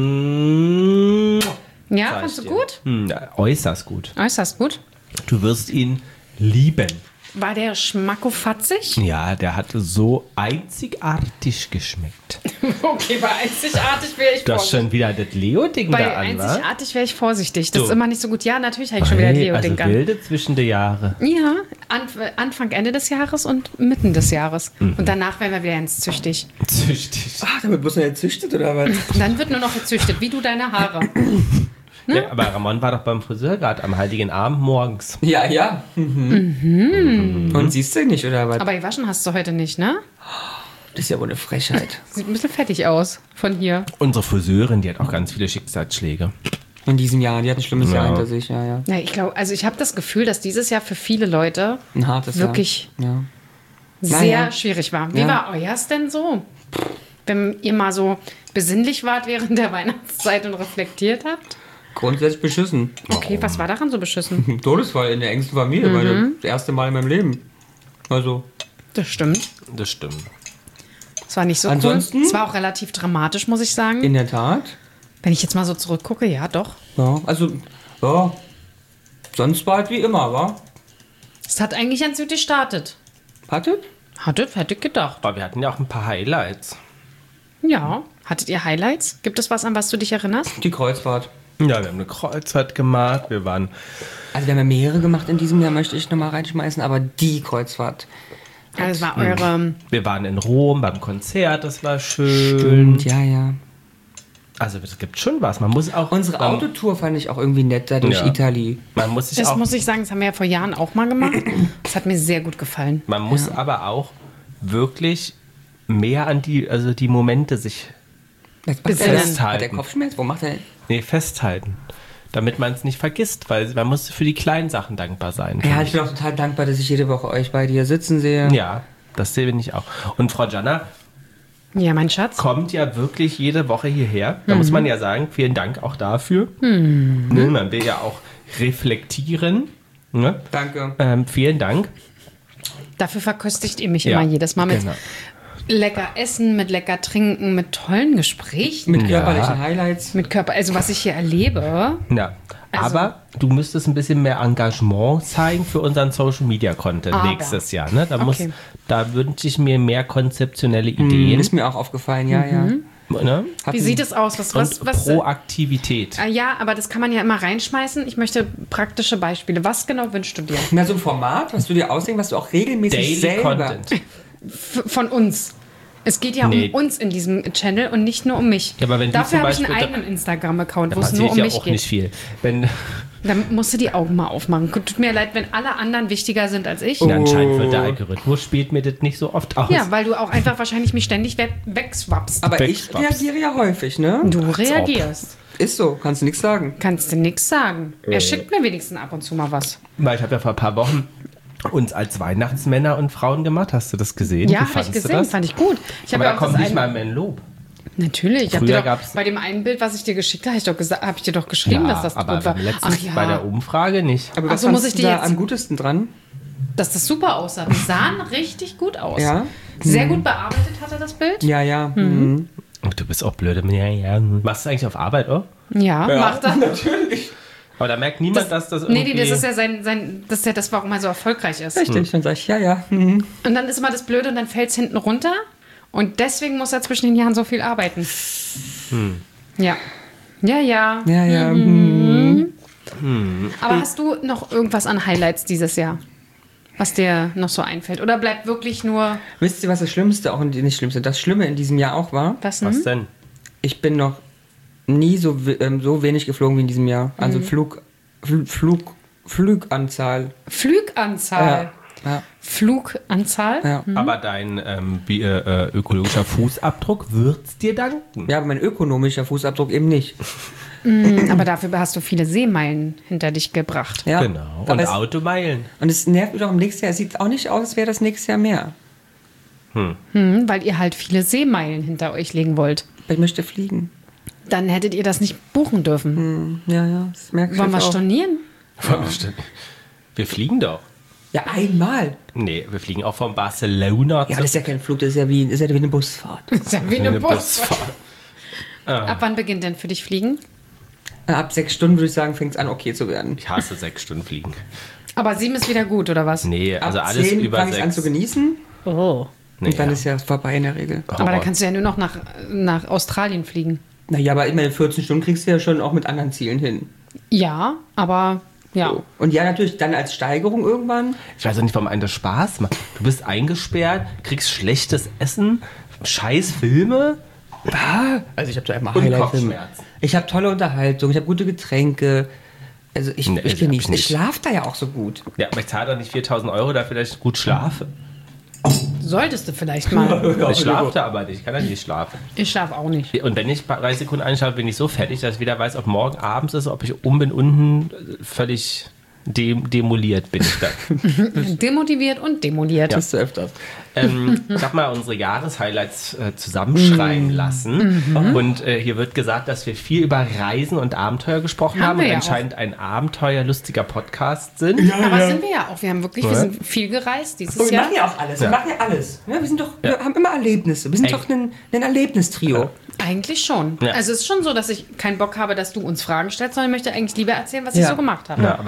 S2: ja,
S1: sag
S2: fandst du
S1: ich dir.
S2: gut?
S1: Ja, äußerst gut.
S2: Äußerst gut.
S1: Du wirst ihn lieben.
S2: War der schmackofatzig?
S1: Ja, der hat so einzigartig geschmeckt.
S2: Okay, bei einzigartig wäre ich
S1: Du hast
S2: vorsichtig.
S1: schon wieder das Leo-Ding
S2: Bei
S1: da an, wa?
S2: einzigartig wäre ich vorsichtig. Das
S1: So.
S2: ist immer nicht so gut. Ja, natürlich habe ich schon wieder
S1: Hey,
S2: Leo
S1: also
S2: Ding an.
S1: wilde zwischen die Jahre.
S2: Ja, Anfang, Ende des Jahres und mitten des Jahres.
S1: Mhm.
S2: Und danach werden wir wieder ins Züchtig.
S1: Züchtig.
S3: Ach, damit muss man jetzt züchtet oder was?
S2: Dann wird nur noch gezüchtet, wie du deine Haare.
S1: Ja, aber Ramon war doch beim Friseur gerade am Heiligen Abend morgens.
S3: Ja, ja. Mhm. Und siehst du nicht, oder was?
S2: Aber gewaschen hast du heute nicht, ne?
S3: Das ist ja wohl eine Frechheit.
S2: Sieht ein bisschen fettig aus von hier.
S1: Unsere Friseurin, die hat auch ganz viele Schicksalsschläge.
S3: In diesem Jahr, die hat ein schlimmes Jahr
S1: Ja.
S3: hinter sich, ja, ja.
S2: Ja, ich glaube, also ich habe das Gefühl, dass dieses Jahr für viele Leute
S3: Ein hartes
S2: wirklich
S3: Jahr. Ja.
S2: sehr
S3: Naja.
S2: schwierig war. Wie
S3: Ja.
S2: war euers denn so? Wenn ihr mal so besinnlich wart während der Weihnachtszeit und reflektiert habt?
S3: Grundsätzlich beschissen.
S2: Okay, was war daran so beschissen?
S3: Todesfall in der engsten Familie, das erste Mal in meinem Leben. Also,
S2: Das stimmt.
S1: Das stimmt.
S2: Es war nicht so
S3: Ansonsten?
S2: cool. Es war auch relativ dramatisch, muss ich sagen.
S3: in der Tat.
S2: Wenn ich jetzt mal so zurückgucke, ja, doch.
S3: Ja, also, ja. Sonst war halt wie immer, wa?
S2: Es hat eigentlich ganz gut gestartet.
S3: Hattet?
S2: Hätte ich gedacht.
S1: Aber wir hatten ja auch ein paar Highlights.
S2: Ja. Hattet ihr Highlights? Gibt es was, an was du dich erinnerst?
S3: Die Kreuzfahrt.
S1: Ja, wir haben eine Kreuzfahrt gemacht. Wir waren
S3: Also wir haben ja mehrere gemacht in diesem Jahr, möchte ich nochmal reinschmeißen, aber die Kreuzfahrt.
S2: Also es war eure...
S1: Wir waren in Rom beim Konzert, das war schön.
S3: Stimmt, ja.
S1: Also es gibt schon was. Man muss auch
S3: Unsere Autotour fand ich auch irgendwie nett, da durch
S1: Ja.
S3: Italien.
S1: Man muss sich
S2: Das
S1: auch,
S2: muss ich sagen, das haben wir ja vor Jahren auch mal gemacht. Das hat mir sehr gut gefallen.
S1: man muss aber auch wirklich mehr an die Momente sich
S3: Was macht
S2: Bis
S3: er denn?
S1: festhalten.
S3: Hat der Kopfschmerz? Wo macht er denn?
S1: festhalten, damit man es nicht vergisst, weil man muss für die kleinen Sachen dankbar sein.
S3: Ja,
S1: finde
S3: ich bin auch total dankbar, dass ich jede Woche euch beide hier sitzen sehe.
S1: Ja, das sehe ich auch. Und Frau Gianna
S2: Ja, mein Schatz.
S1: kommt ja wirklich jede Woche hierher. Da muss man ja sagen, vielen Dank auch dafür. Ne, man will ja auch reflektieren. Ne?
S3: Danke.
S1: Vielen Dank.
S2: Dafür verköstigt ihr mich
S1: Ja,
S2: immer jedes Mal mit
S1: genau.
S2: lecker Essen, mit lecker Trinken, mit tollen Gesprächen.
S3: Mit körperlichen Highlights.
S2: Mit Körper, also was ich hier erlebe.
S1: Ja.
S2: Also-
S1: Aber du müsstest ein bisschen mehr Engagement zeigen für unseren Social Media Content
S2: Aber.
S1: nächstes Jahr. Ne?
S2: Okay.
S1: Da wünsche ich mir mehr konzeptionelle Ideen.
S3: Ist mir auch aufgefallen, ja.
S1: Ne?
S2: Wie sieht es aus?
S1: Und Proaktivität.
S2: Ja, aber das kann man ja immer reinschmeißen. Ich möchte praktische Beispiele. Was genau wünschst du dir?
S3: Na, so ein Format, was du dir ausdenkst, was du auch regelmäßig
S1: Daily
S3: selber...
S1: Content.
S2: Von uns. Es geht ja
S1: Nee.
S2: um uns in diesem Channel und nicht nur um mich.
S1: Ja, aber wenn du
S2: Dafür
S1: zum
S2: habe ich einen
S1: Beispiel-
S2: eigenen Instagram-Account, wo
S1: Man
S2: es nur
S1: sieht
S2: um
S1: ja
S2: mich
S1: auch
S2: geht.
S1: nicht viel. Wenn,
S2: Dann musst du die Augen mal aufmachen. Tut mir leid, wenn alle anderen wichtiger sind als ich.
S1: Anscheinend wird der Algorithmus spielt mir das nicht so oft aus.
S2: Ja, weil du auch einfach wahrscheinlich mich ständig wegswappst.
S3: Aber ich
S1: Wegschwappst.
S3: reagiere ja häufig, ne?
S2: Du reagierst.
S3: Ist so, kannst du nichts sagen.
S2: Kannst du nichts sagen. Er schickt mir wenigstens ab und zu mal was.
S1: Weil ich habe ja vor ein paar Wochen uns als Weihnachtsmänner und Frauen gemacht. Hast du das gesehen?
S2: Ja,
S1: Wie
S2: habe ich
S1: fandst du
S2: gesehen,
S1: das?
S2: fand ich gut. Ich
S1: Aber
S2: habe
S1: da
S2: ja auch
S1: kommt
S2: das
S1: nicht
S2: ein-
S1: mal mehr ein Lob.
S2: Natürlich, ich habe
S1: Früher
S2: dir doch,
S1: gab's-
S2: bei dem einen Bild, was ich dir geschickt habe, habe ich dir doch geschrieben, dass das
S1: aber
S2: gut war.
S1: beim letzten, bei der Umfrage nicht.
S3: Aber
S2: Ach
S3: was
S2: so, muss
S3: fandst
S2: ich
S3: du
S2: dir
S3: da
S2: jetzt-
S3: am gutesten dran?
S2: Dass das super aussah. Die sahen richtig gut aus.
S3: Ja?
S2: Sehr gut bearbeitet hat er das Bild.
S3: Ja. Mhm.
S1: Oh, du bist auch blöde. Ja. Machst du eigentlich auf Arbeit, oh?
S2: Ja, macht er.
S3: Natürlich.
S1: Aber da merkt niemand, dass das irgendwie...
S2: Nee, das ist ja das ist ja das, warum er so erfolgreich ist.
S3: Richtig, dann sag ich, ja. Mhm.
S2: Und dann ist immer das Blöde und dann fällt es hinten runter. Und deswegen muss er zwischen den Jahren so viel arbeiten. Ja. Ja.
S3: Ja. Mhm.
S2: Aber hast du noch irgendwas an Highlights dieses Jahr? Was dir noch so einfällt? Oder bleibt wirklich nur...
S3: Wisst ihr, was das Schlimmste, auch nicht Schlimmste, das Schlimme in diesem Jahr auch war?
S2: Was
S1: Was denn?
S3: Ich bin noch nie so wenig geflogen wie in diesem Jahr. Also Fluganzahl.
S2: Flüganzahl.
S3: Ja.
S2: Fluganzahl?
S3: Ja.
S1: Aber dein ökologischer Fußabdruck wird's dir danken.
S3: Ja, aber mein ökonomischer Fußabdruck eben nicht.
S2: Aber dafür hast du viele Seemeilen hinter dich gebracht.
S3: Ja.
S1: Genau.
S3: Aber
S1: Und
S3: es,
S1: Automeilen.
S3: und es nervt mich auch im nächsten Jahr. Es sieht auch nicht aus, als wäre das nächstes Jahr mehr.
S2: Weil ihr halt viele Seemeilen hinter euch legen wollt.
S3: Aber ich möchte fliegen.
S2: Dann hättet ihr das nicht buchen dürfen.
S3: Ja, das merke ich
S2: Wollen wir
S3: jetzt auch.
S2: stornieren?
S1: Wir fliegen doch.
S3: Ja, einmal.
S1: Nee, wir fliegen auch von Barcelona
S3: Ja, aber das ist ja kein Flug, das ist ja wie eine Busfahrt.
S2: Das ist ja wie eine Bus.
S1: Busfahrt.
S2: Ab wann beginnt denn für dich Fliegen?
S3: Ab 6 Stunden würde ich sagen, fängt es an, okay zu werden.
S1: Ich hasse 6 Stunden Fliegen.
S2: Aber 7 ist wieder gut, oder was?
S1: Nee, also
S3: Ab
S1: alles
S3: 10
S1: über
S3: fange ich an
S1: 6.
S3: zu genießen
S2: Oh.
S1: Nee,
S3: und dann
S1: ja.
S3: ist ja vorbei in der Regel.
S2: Aber dann kannst du ja nur noch nach Australien fliegen.
S3: Naja, aber immerhin 14 Stunden kriegst du ja schon auch mit anderen Zielen hin.
S2: Ja, aber ja.
S3: Und ja, natürlich dann als Steigerung irgendwann.
S1: Ich weiß auch nicht, warum einem das Spaß macht. Du bist eingesperrt, kriegst schlechtes Essen, scheiß Filme.
S3: Also ich habe da immer
S1: Und
S3: Highlight-Filme.
S1: Kopfschmerzen.
S3: Ich habe tolle Unterhaltung, ich habe gute Getränke. Also ich,
S1: Nee,
S3: ich
S1: hab
S3: genieße
S1: ich
S3: es.
S1: nicht.
S3: Ich schlafe da ja auch so gut.
S1: Ja, aber ich zahle doch nicht 4.000 Euro dafür, dass ich gut schlafe.
S2: Solltest du vielleicht mal.
S1: Ich schlafe da aber nicht, ich kann ja nicht schlafen.
S2: Ich schlafe auch nicht.
S1: Und wenn ich 3 Sekunden einschlafe, bin ich so fertig, dass ich wieder weiß, ob morgen abends ist, ob ich oben bin, unten völlig demoliert bin ich dann.
S2: Demotiviert und demoliert.
S3: Das ist öfters.
S1: Ich habe mal unsere Jahreshighlights zusammenschreiben lassen. Und hier wird gesagt, dass wir viel über Reisen und Abenteuer gesprochen
S2: Haben
S1: haben
S2: wir
S1: und
S2: ja
S1: anscheinend ein abenteuerlustiger Podcast sind.
S2: Aber sind wir ja auch. Wir haben wirklich, wir sind viel gereist dieses
S3: Und wir
S2: Jahr.
S3: machen ja auch alles. Wir
S1: Ja.
S3: machen ja alles. Ja, wir haben immer Erlebnisse. Wir sind
S1: Ey.
S3: doch ein Erlebnistrio.
S2: Eigentlich schon.
S1: Ja.
S2: Also es ist schon so, dass ich keinen Bock habe, dass du uns Fragen stellst, sondern ich möchte eigentlich lieber erzählen, was ich
S3: Ja.
S2: so gemacht habe.
S1: Ja, aber es interessiert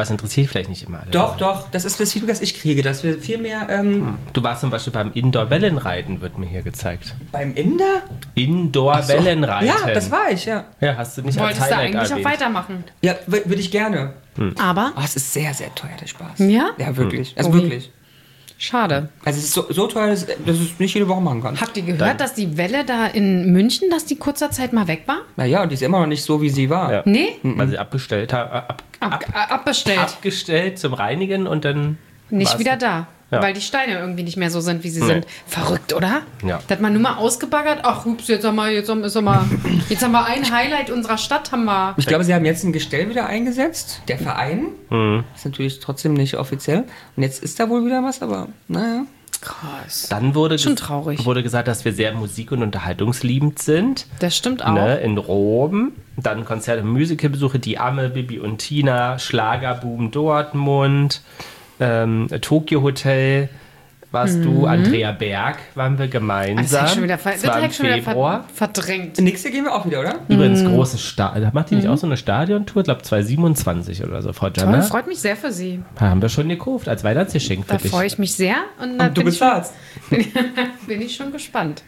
S1: vielleicht nicht immer alle.
S3: Doch, das ist das Feedback, das ich kriege, dass wir viel mehr
S1: Du warst zum Beispiel beim Indoor-Wellenreiten, wird mir hier gezeigt.
S3: beim Inder.
S1: Indoor-Wellenreiten.
S3: Ja, das war ich, ja.
S1: Ja, hast du nicht als
S2: Wolltest du
S1: Highlight
S2: eigentlich auch
S1: erwähnt.
S2: weitermachen.
S3: Ja, würde ich gerne.
S2: Aber,
S3: Oh, es ist sehr, sehr teuer, der Spaß.
S2: Ja?
S3: Ja, wirklich. Also
S2: Ui.
S3: wirklich.
S2: schade.
S3: Also es ist so teuer, dass es nicht jede Woche machen kann.
S2: Habt ihr gehört, dass die Welle da in München, dass die kurzer Zeit mal weg war?
S3: Naja, und die ist immer noch nicht so, wie sie war.
S1: Ja.
S2: Nee?
S1: Weil sie abgestellt haben.
S2: Abbestellt.
S1: Abgestellt zum Reinigen und dann.
S2: Nicht
S1: war's-
S2: wieder da.
S1: Ja.
S2: Weil die Steine irgendwie nicht mehr so sind, wie sie
S1: Nee.
S2: sind. Verrückt, oder?
S1: Ja.
S2: Da hat man nur mal ausgebaggert. Ach, hups, jetzt haben wir ein Highlight unserer Stadt, haben wir.
S3: Ich glaube, sie haben jetzt ein Gestell wieder eingesetzt, der Verein. Ist natürlich trotzdem nicht offiziell. Und jetzt ist da wohl wieder was, aber naja.
S2: Krass.
S1: Dann wurde,
S2: Schon traurig.
S1: wurde gesagt, dass wir sehr musik- und unterhaltungsliebend sind.
S2: Das stimmt auch.
S1: Ne, in Rom. Dann Konzerte und Musicalbesuche, die Amme, Bibi und Tina, Schlagerboom Dortmund, Tokyo Hotel warst du, Andrea Berg waren wir
S2: Das
S1: gemeinsam.
S2: hab ich schon wieder,
S1: Das war im Februar.
S2: verdrängt.
S3: Nächste gehen wir auch wieder, oder?
S1: Übrigens, großes Stadion. Macht die nicht auch so eine Stadiontour? Ich glaube 2027 oder so, Frau
S2: Toll,
S1: Jammer.
S2: freut mich sehr für Sie.
S1: Haben wir schon gekauft, als Weihnachtsgeschenk für
S2: Da
S1: dich.
S2: freue ich mich sehr. Und da
S3: Und du
S2: bin ich schon-
S3: bezahlst.
S2: bin ich schon gespannt.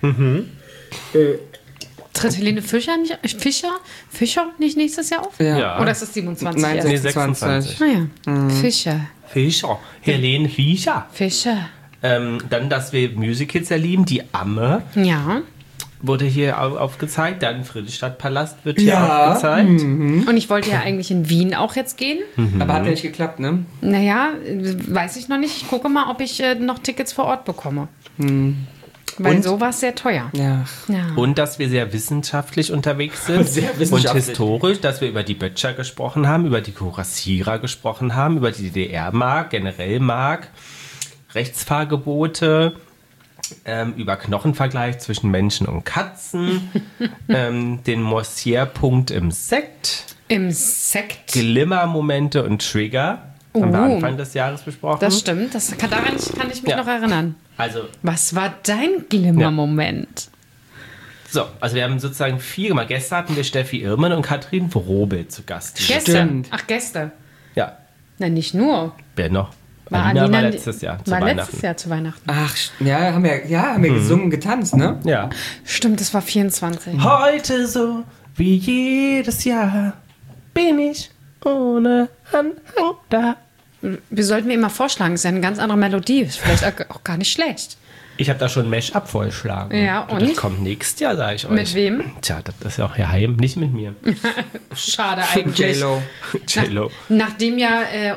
S2: Tritt Helene Fischer nicht nächstes Jahr auf?
S1: Ja.
S2: Oder ist es 27?
S3: Nein,
S2: erst?
S1: Nee,
S3: 26.
S1: 26.
S2: Ah ja. Fischer.
S1: Fischer. Helene Fischer.
S2: Fischer.
S1: Dann, dass wir Musicals erleben. Die Amme
S2: Ja.
S1: wurde hier aufgezeigt. Dann Friedrichstadtpalast wird hier
S3: Ja.
S1: aufgezeigt.
S2: Und ich wollte ja eigentlich in Wien auch jetzt gehen.
S3: Aber hat ja nicht geklappt, ne?
S2: Naja, weiß ich noch nicht. Ich gucke mal, ob ich noch Tickets vor Ort bekomme. Weil
S3: Und?
S2: so war es sehr teuer.
S3: Ja.
S2: Ja.
S1: Und dass wir sehr wissenschaftlich unterwegs sind.
S3: Sehr
S1: Und
S3: wissenschaftlich.
S1: historisch, dass wir über die Böttcher gesprochen haben, über die Kurassierer gesprochen haben, über die DDR-Mark, generell Mark, Rechtsfahrgebote, über Knochenvergleich zwischen Menschen und Katzen, den Morsier-Punkt im Sekt,
S2: Im Sekt.
S1: Glimmermomente und Trigger. Haben wir
S2: Oh.
S1: Anfang des Jahres besprochen.
S2: Das stimmt. Daran kann ich mich
S1: Ja.
S2: noch erinnern.
S1: Also,
S2: Was war dein Glimmermoment?
S1: so, also wir haben sozusagen 4 gemacht. Gestern hatten wir Steffi Irmann und Katrin Wrobel zu Gast.
S2: Gäste.
S3: Stimmt.
S2: Ach, Gäste.
S1: Ja,
S2: Na, nicht nur.
S1: wer noch?
S2: War
S1: Alina war
S2: Alina-
S1: letztes Jahr zu
S2: War
S1: Weihnachten.
S2: letztes Jahr zu Weihnachten.
S3: Ach, ja, haben wir gesungen, getanzt, ne?
S1: Ja.
S2: Stimmt, das war 24.
S1: Heute so wie jedes Jahr bin ich ohne Anhang da.
S2: Wir sollten mir immer vorschlagen, es ist ja eine ganz andere Melodie. Ist vielleicht auch gar nicht schlecht.
S1: Ich habe da schon Mesh-Up vorgeschlagen.
S2: Ja,
S1: Das
S2: und?
S1: kommt nächstes Jahr, sage ich euch.
S2: Mit wem?
S1: Tja, das ist ja auch geheim. Nicht mit mir.
S2: Schade eigentlich.
S3: J-Lo.
S1: Cello.
S2: Nachdem ja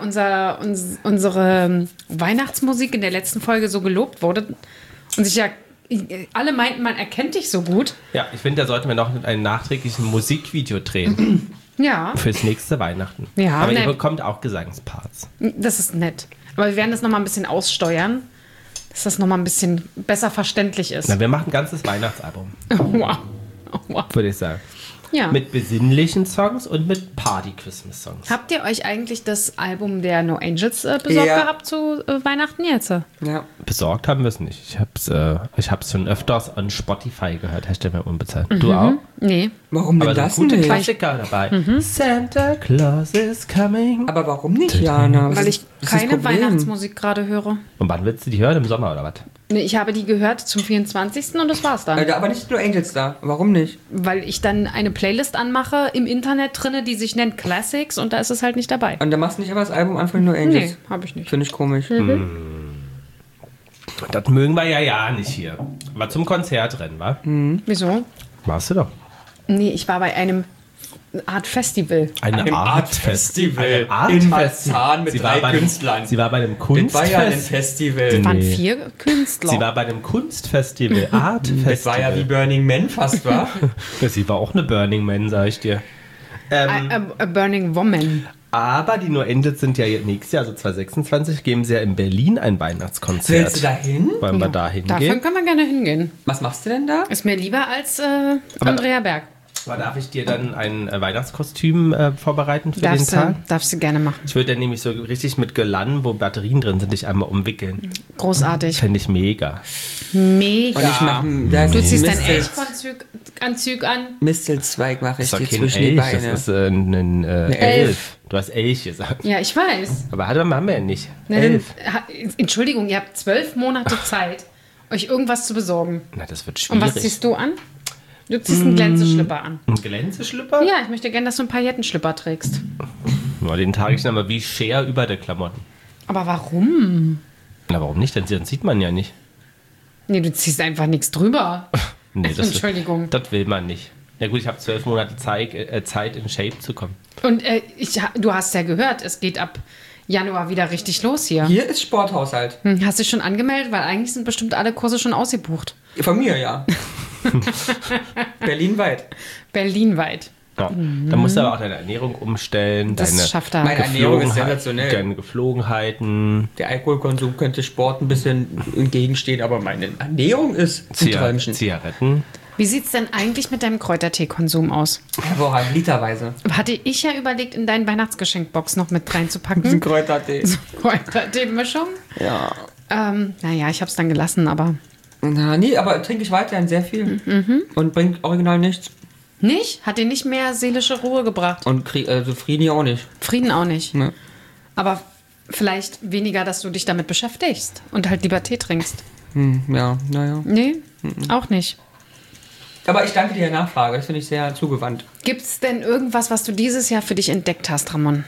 S2: unsere Weihnachtsmusik in der letzten Folge so gelobt wurde und sich ja alle meinten, man erkennt dich so gut.
S1: Ja, ich finde, da sollten wir noch mit einem nachträglichen Musikvideo drehen.
S2: Ja,
S1: Fürs nächste Weihnachten.
S2: Ja,
S1: Aber ihr
S2: ne.
S1: bekommt auch Gesangsparts.
S2: das ist nett. Aber wir werden das nochmal ein bisschen aussteuern, dass das nochmal ein bisschen besser verständlich ist.
S1: Na, wir machen ein ganzes Weihnachtsalbum,
S2: Wow. Wow.
S1: würde ich sagen.
S2: Ja.
S1: Mit besinnlichen Songs und mit Party-Christmas-Songs.
S2: Habt ihr euch eigentlich das Album der No Angels besorgt
S3: Ja.
S2: gehabt zu Weihnachten jetzt?
S3: Ja.
S1: Besorgt haben wir es nicht. Ich hab's schon öfters on Spotify gehört. Hashtag mal unbezahlt. Du auch?
S2: Nee.
S3: Warum denn
S1: Aber
S3: das
S1: so gute
S3: nicht?
S1: Klassiker dabei. Santa Claus is coming.
S3: Aber warum nicht, Jana? Was
S2: Weil
S3: ist-
S2: ich
S3: was ist das
S2: keine
S3: Problem?
S2: Weihnachtsmusik gerade höre.
S1: Und wann willst du die hören? Im Sommer oder was?
S2: Nee, ich habe die gehört zum 24. und das war's dann.
S3: Aber nicht nur Angels da. Warum nicht?
S2: Weil ich dann eine Playlist anmache im Internet drinne, die sich nennt Classics und da ist es halt nicht dabei.
S3: Und da machst du nicht aber das Album an von nur Angels.
S2: Nee, habe ich nicht.
S3: Finde ich komisch.
S1: Das mögen wir ja nicht hier. War zum Konzertrennen, wa?
S2: Wieso?
S1: Warst du doch.
S2: Nee, ich war bei einem Art Festival.
S1: Eine
S3: Art-Festival
S1: Eine Art
S3: in
S1: Festival.
S3: Marzahn mit
S1: Sie war
S3: 3
S1: bei einem-
S3: Künstlern.
S1: Sie war bei einem
S3: Das war ja ein
S1: Kunstfest.
S3: Festival.
S2: Es waren
S1: Nee.
S2: 4 Künstler.
S1: Sie war bei einem Kunstfestival, Art Festival.
S3: Das war ja wie Burning Man fast, war.
S1: Sie war auch eine Burning Man, sag ich dir.
S2: A Burning Woman.
S1: Aber die No Angels sind ja jetzt nächstes Jahr, also 2026, geben sie ja in Berlin ein Weihnachtskonzert.
S3: Willst du da hin?
S1: Wollen wir da
S2: Dafür
S1: hingehen?
S2: können wir gerne hingehen.
S3: Was machst du denn da?
S2: Ist mir lieber als Andrea Berg.
S1: Aber darf ich dir dann ein Weihnachtskostüm vorbereiten für den Tag?
S2: Darfst du gerne machen.
S1: Ich würde dann nämlich so richtig mit Girlanden, wo Batterien drin sind, dich einmal umwickeln.
S2: Großartig.
S1: Fände ich mega.
S2: Mega.
S3: Und ich mache,
S2: Du ziehst deinen Elchenanzug an.
S3: Mistelzweig mache ich
S1: Das ist
S3: dir
S1: doch kein
S3: zwischen die
S1: Elch,
S3: Beine.
S1: das ist ein Elf. Du hast Elch gesagt.
S2: Ja, ich weiß.
S1: Aber haben wir ja nicht.
S2: Na, dann,
S1: Elf.
S2: Entschuldigung, ihr habt 12 Monate Zeit, euch irgendwas zu besorgen.
S1: Na, das wird
S2: Und
S1: schwierig.
S2: was ziehst du an? Du ziehst einen Glänzeschlipper an.
S1: Ein Glänzeschlipper?
S2: Ja, ich möchte gerne, dass du einen Paillettenschlipper trägst.
S1: Ja, den trage ich dann aber wie Cher über der Klamotten.
S2: Aber warum?
S1: Na, warum nicht? Dann sieht man ja nicht.
S2: Nee, du ziehst einfach nichts drüber.
S1: Nee,
S2: Entschuldigung.
S1: Das will man nicht. Ja gut, ich habe 12 Monate Zeit, in Shape zu kommen.
S2: Und du hast ja gehört, es geht ab Januar wieder richtig los hier.
S3: Hier ist Sporthaushalt.
S2: Hast du dich schon angemeldet? Weil eigentlich sind bestimmt alle Kurse schon ausgebucht.
S3: Von mir, ja. Berlinweit.
S2: Berlinweit.
S1: Ja. Dann musst du aber auch deine Ernährung umstellen,
S2: Das
S1: deine
S2: schafft er.
S3: Meine Ernährung ist sensationell.
S1: deine Geflogenheiten.
S3: Der Alkoholkonsum könnte Sport ein bisschen entgegenstehen, aber meine Ernährung ist ein Träumchen.
S1: Zigaretten.
S2: Wie sieht es denn eigentlich mit deinem Kräutertee-Konsum aus?
S3: Hervorragend, literweise.
S2: Hatte ich ja überlegt, in deinen Weihnachtsgeschenkbox noch mit reinzupacken.
S3: Ein Kräutertee.
S2: Kräutertee-Mischung.
S3: Ja.
S2: Naja, ich habe es dann gelassen, aber...
S3: Na, nee, aber trinke ich weiterhin sehr viel. Und bringt original nichts.
S2: Nicht? Hat dir nicht mehr seelische Ruhe gebracht?
S3: Und Frieden ja auch nicht.
S2: Frieden auch nicht.
S3: Ne?
S2: Aber vielleicht weniger, dass du dich damit beschäftigst und halt lieber Tee trinkst.
S3: Ja, naja.
S2: Nee, auch nicht.
S3: Aber ich danke dir der Nachfrage, das finde ich sehr zugewandt.
S2: Gibt es denn irgendwas, was du dieses Jahr für dich entdeckt hast, Ramon?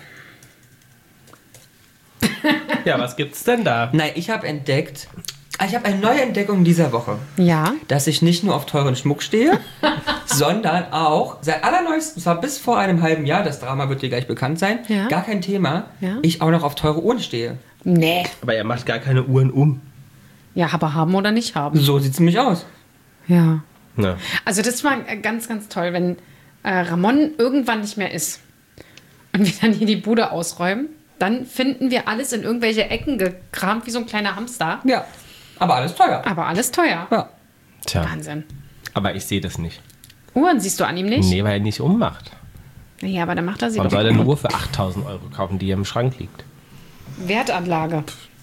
S1: Ja, was gibt's denn da?
S3: Nein, ich habe entdeckt, ich habe eine neue Entdeckung dieser Woche.
S2: Ja.
S3: Dass ich nicht nur auf teuren Schmuck stehe, sondern auch seit allerneuestem, zwar bis vor einem halben Jahr, das Drama wird dir gleich bekannt sein,
S2: Ja.
S3: gar kein Thema,
S2: Ja.
S3: ich auch noch auf teure Uhren stehe.
S2: Nee.
S1: Aber er macht gar keine Uhren um.
S2: Ja, aber haben oder nicht haben.
S3: So sieht es nämlich aus.
S2: Ja.
S1: Ja.
S2: Also das war ganz, ganz toll, wenn Ramon irgendwann nicht mehr ist und wir dann hier die Bude ausräumen, dann finden wir alles in irgendwelche Ecken gekramt wie so ein kleiner Hamster.
S3: Ja, aber alles teuer.
S2: Aber alles teuer.
S3: Ja.
S1: Tja,
S2: Wahnsinn.
S1: aber ich sehe das nicht.
S2: Uhren siehst du an ihm nicht?
S1: Nee, weil er nicht ummacht.
S2: Ja, aber dann macht er sie
S1: Warum
S2: doch.
S1: soll er eine Uhr für 8.000 Euro kaufen, die im Schrank liegt?
S2: Wertanlage.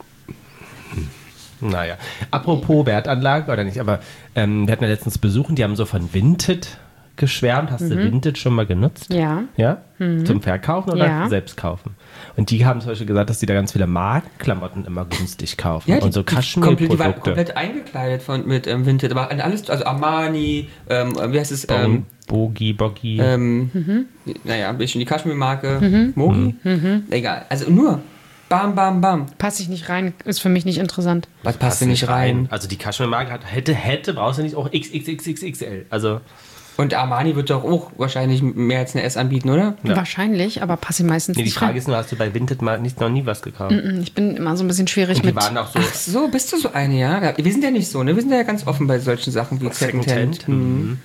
S1: Naja, apropos Wertanlage oder nicht, aber wir hatten ja letztens Besuchen, die haben so von Vinted geschwärmt. Hast du Vinted schon mal genutzt?
S2: Ja.
S1: Ja? Zum Verkaufen oder
S2: Ja.
S1: selbst kaufen? Und die haben zum Beispiel gesagt, dass die da ganz viele Markenklamotten immer günstig kaufen.
S3: Ja,
S1: und so
S3: die waren
S1: Kaschmir-Produkte.
S3: komplett eingekleidet mit Vinted, aber an alles, also Armani, wie heißt es?
S1: Bogi.
S3: Naja, ein bisschen die Kaschmir-Marke, Mogi, egal. Also nur bam, bam, bam.
S2: Passe ich nicht rein, ist für mich nicht interessant.
S3: Was passt denn nicht rein?
S1: Also die Kaschmir-Marke hätte, brauchst du nicht auch XXXXXL. Also
S3: Und Armani wird doch auch wahrscheinlich mehr als eine S anbieten, oder?
S1: Ja.
S2: Wahrscheinlich, aber passe ich meistens
S1: nee, die
S2: nicht
S1: Frage
S2: rein.
S1: ist nur, hast du bei Vinted noch nie was gekauft?
S2: Ich bin immer so ein bisschen schwierig
S1: Und die
S2: mit...
S1: waren auch so
S3: Ach so, bist du so eine, ja? Wir sind ja nicht so, ne? Wir sind ja ganz offen bei solchen Sachen wie Secondhand.
S1: Secondhand.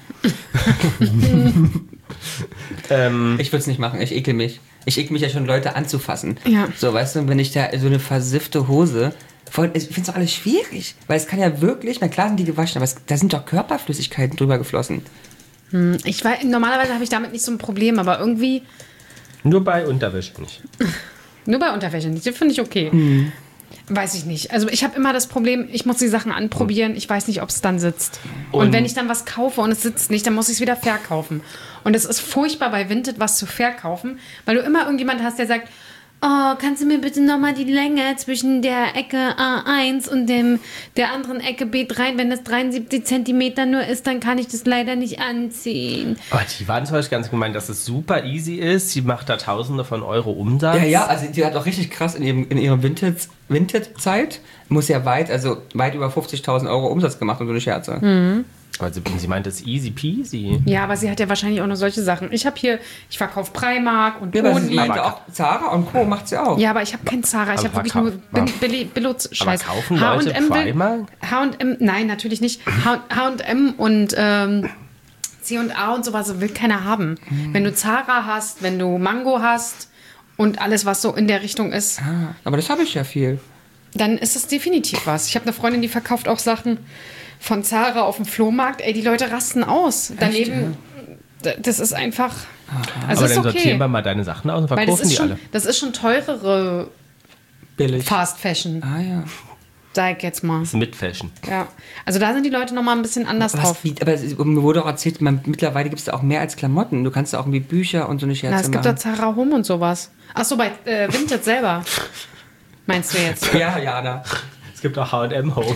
S3: Ich würde es nicht machen, ich ekel mich. Ich ekel mich ja schon, Leute anzufassen.
S2: Ja.
S3: So, weißt du, wenn ich da so eine versiffte Hose... Ich finde es doch alles schwierig, weil es kann ja wirklich, na klar sind die gewaschen, aber da sind doch Körperflüssigkeiten drüber geflossen.
S2: Normalerweise habe ich damit nicht so ein Problem, aber irgendwie
S1: Nur bei Unterwäsche nicht.
S2: nur bei Unterwäsche nicht. Das finde ich okay. Weiß ich nicht. Also ich habe immer das Problem, ich muss die Sachen anprobieren, ich weiß nicht, ob es dann sitzt. Und wenn ich dann was kaufe und es sitzt nicht, dann muss ich es wieder verkaufen. Und es ist furchtbar bei Vinted, was zu verkaufen, weil du immer irgendjemand hast, der sagt, oh, kannst du mir bitte nochmal die Länge zwischen der Ecke A1 und der anderen Ecke B3, wenn das 73 Zentimeter nur ist, dann kann ich das leider nicht anziehen.
S1: Aber die waren zum Beispiel ganz gemeint, dass es super easy ist. Sie macht da Tausende von Euro Umsatz.
S3: Ja, also die hat auch richtig krass in ihrer Vinted-Zeit, muss ja weit über 50.000 Euro Umsatz gemacht und so eine Scherze.
S1: Aber sie meint, es ist easy peasy.
S2: Ja, aber sie hat ja wahrscheinlich auch nur solche Sachen. Ich verkaufe Primark und
S3: Ja, aber sie
S2: Boni.
S3: meinte auch, Zara und Co. macht sie auch.
S2: Ja, aber ich habe kein Zara. Ich
S1: Aber
S2: habe wirklich nur Billo-Scheiß.
S1: Aber kaufen Leute Primark?
S2: H&M, nein, natürlich nicht. H&M und C&A und sowas will keiner haben. Wenn du Zara hast, wenn du Mango hast und alles, was so in der Richtung ist,
S3: Ah, aber das habe ich ja viel.
S2: dann ist es definitiv was. Ich habe eine Freundin, die verkauft auch Sachen von Zara auf dem Flohmarkt. Ey, die Leute rasten aus. Daneben Das ist einfach.
S1: Aber
S2: Also ist
S1: dann sortieren wir
S2: okay.
S1: mal deine Sachen aus und
S2: Weil das
S1: verkaufen
S2: ist,
S1: die
S2: schon,
S1: alle.
S2: das ist schon teurere
S3: Billig.
S2: Fast Fashion,
S3: Ah ja.
S2: sag ich jetzt mal.
S1: Das ist mit Fashion.
S2: Ja. Also da sind die Leute nochmal ein bisschen anders drauf.
S3: Aber mir wurde auch erzählt, mittlerweile gibt es da auch mehr als Klamotten. Du kannst da auch irgendwie Bücher und so eine Scherze
S2: Na, es gibt
S3: machen.
S2: da Zara Home und sowas. Achso, bei Vinted selber. Meinst du jetzt?
S3: Ja, Jana.
S1: Es gibt auch H&M Home.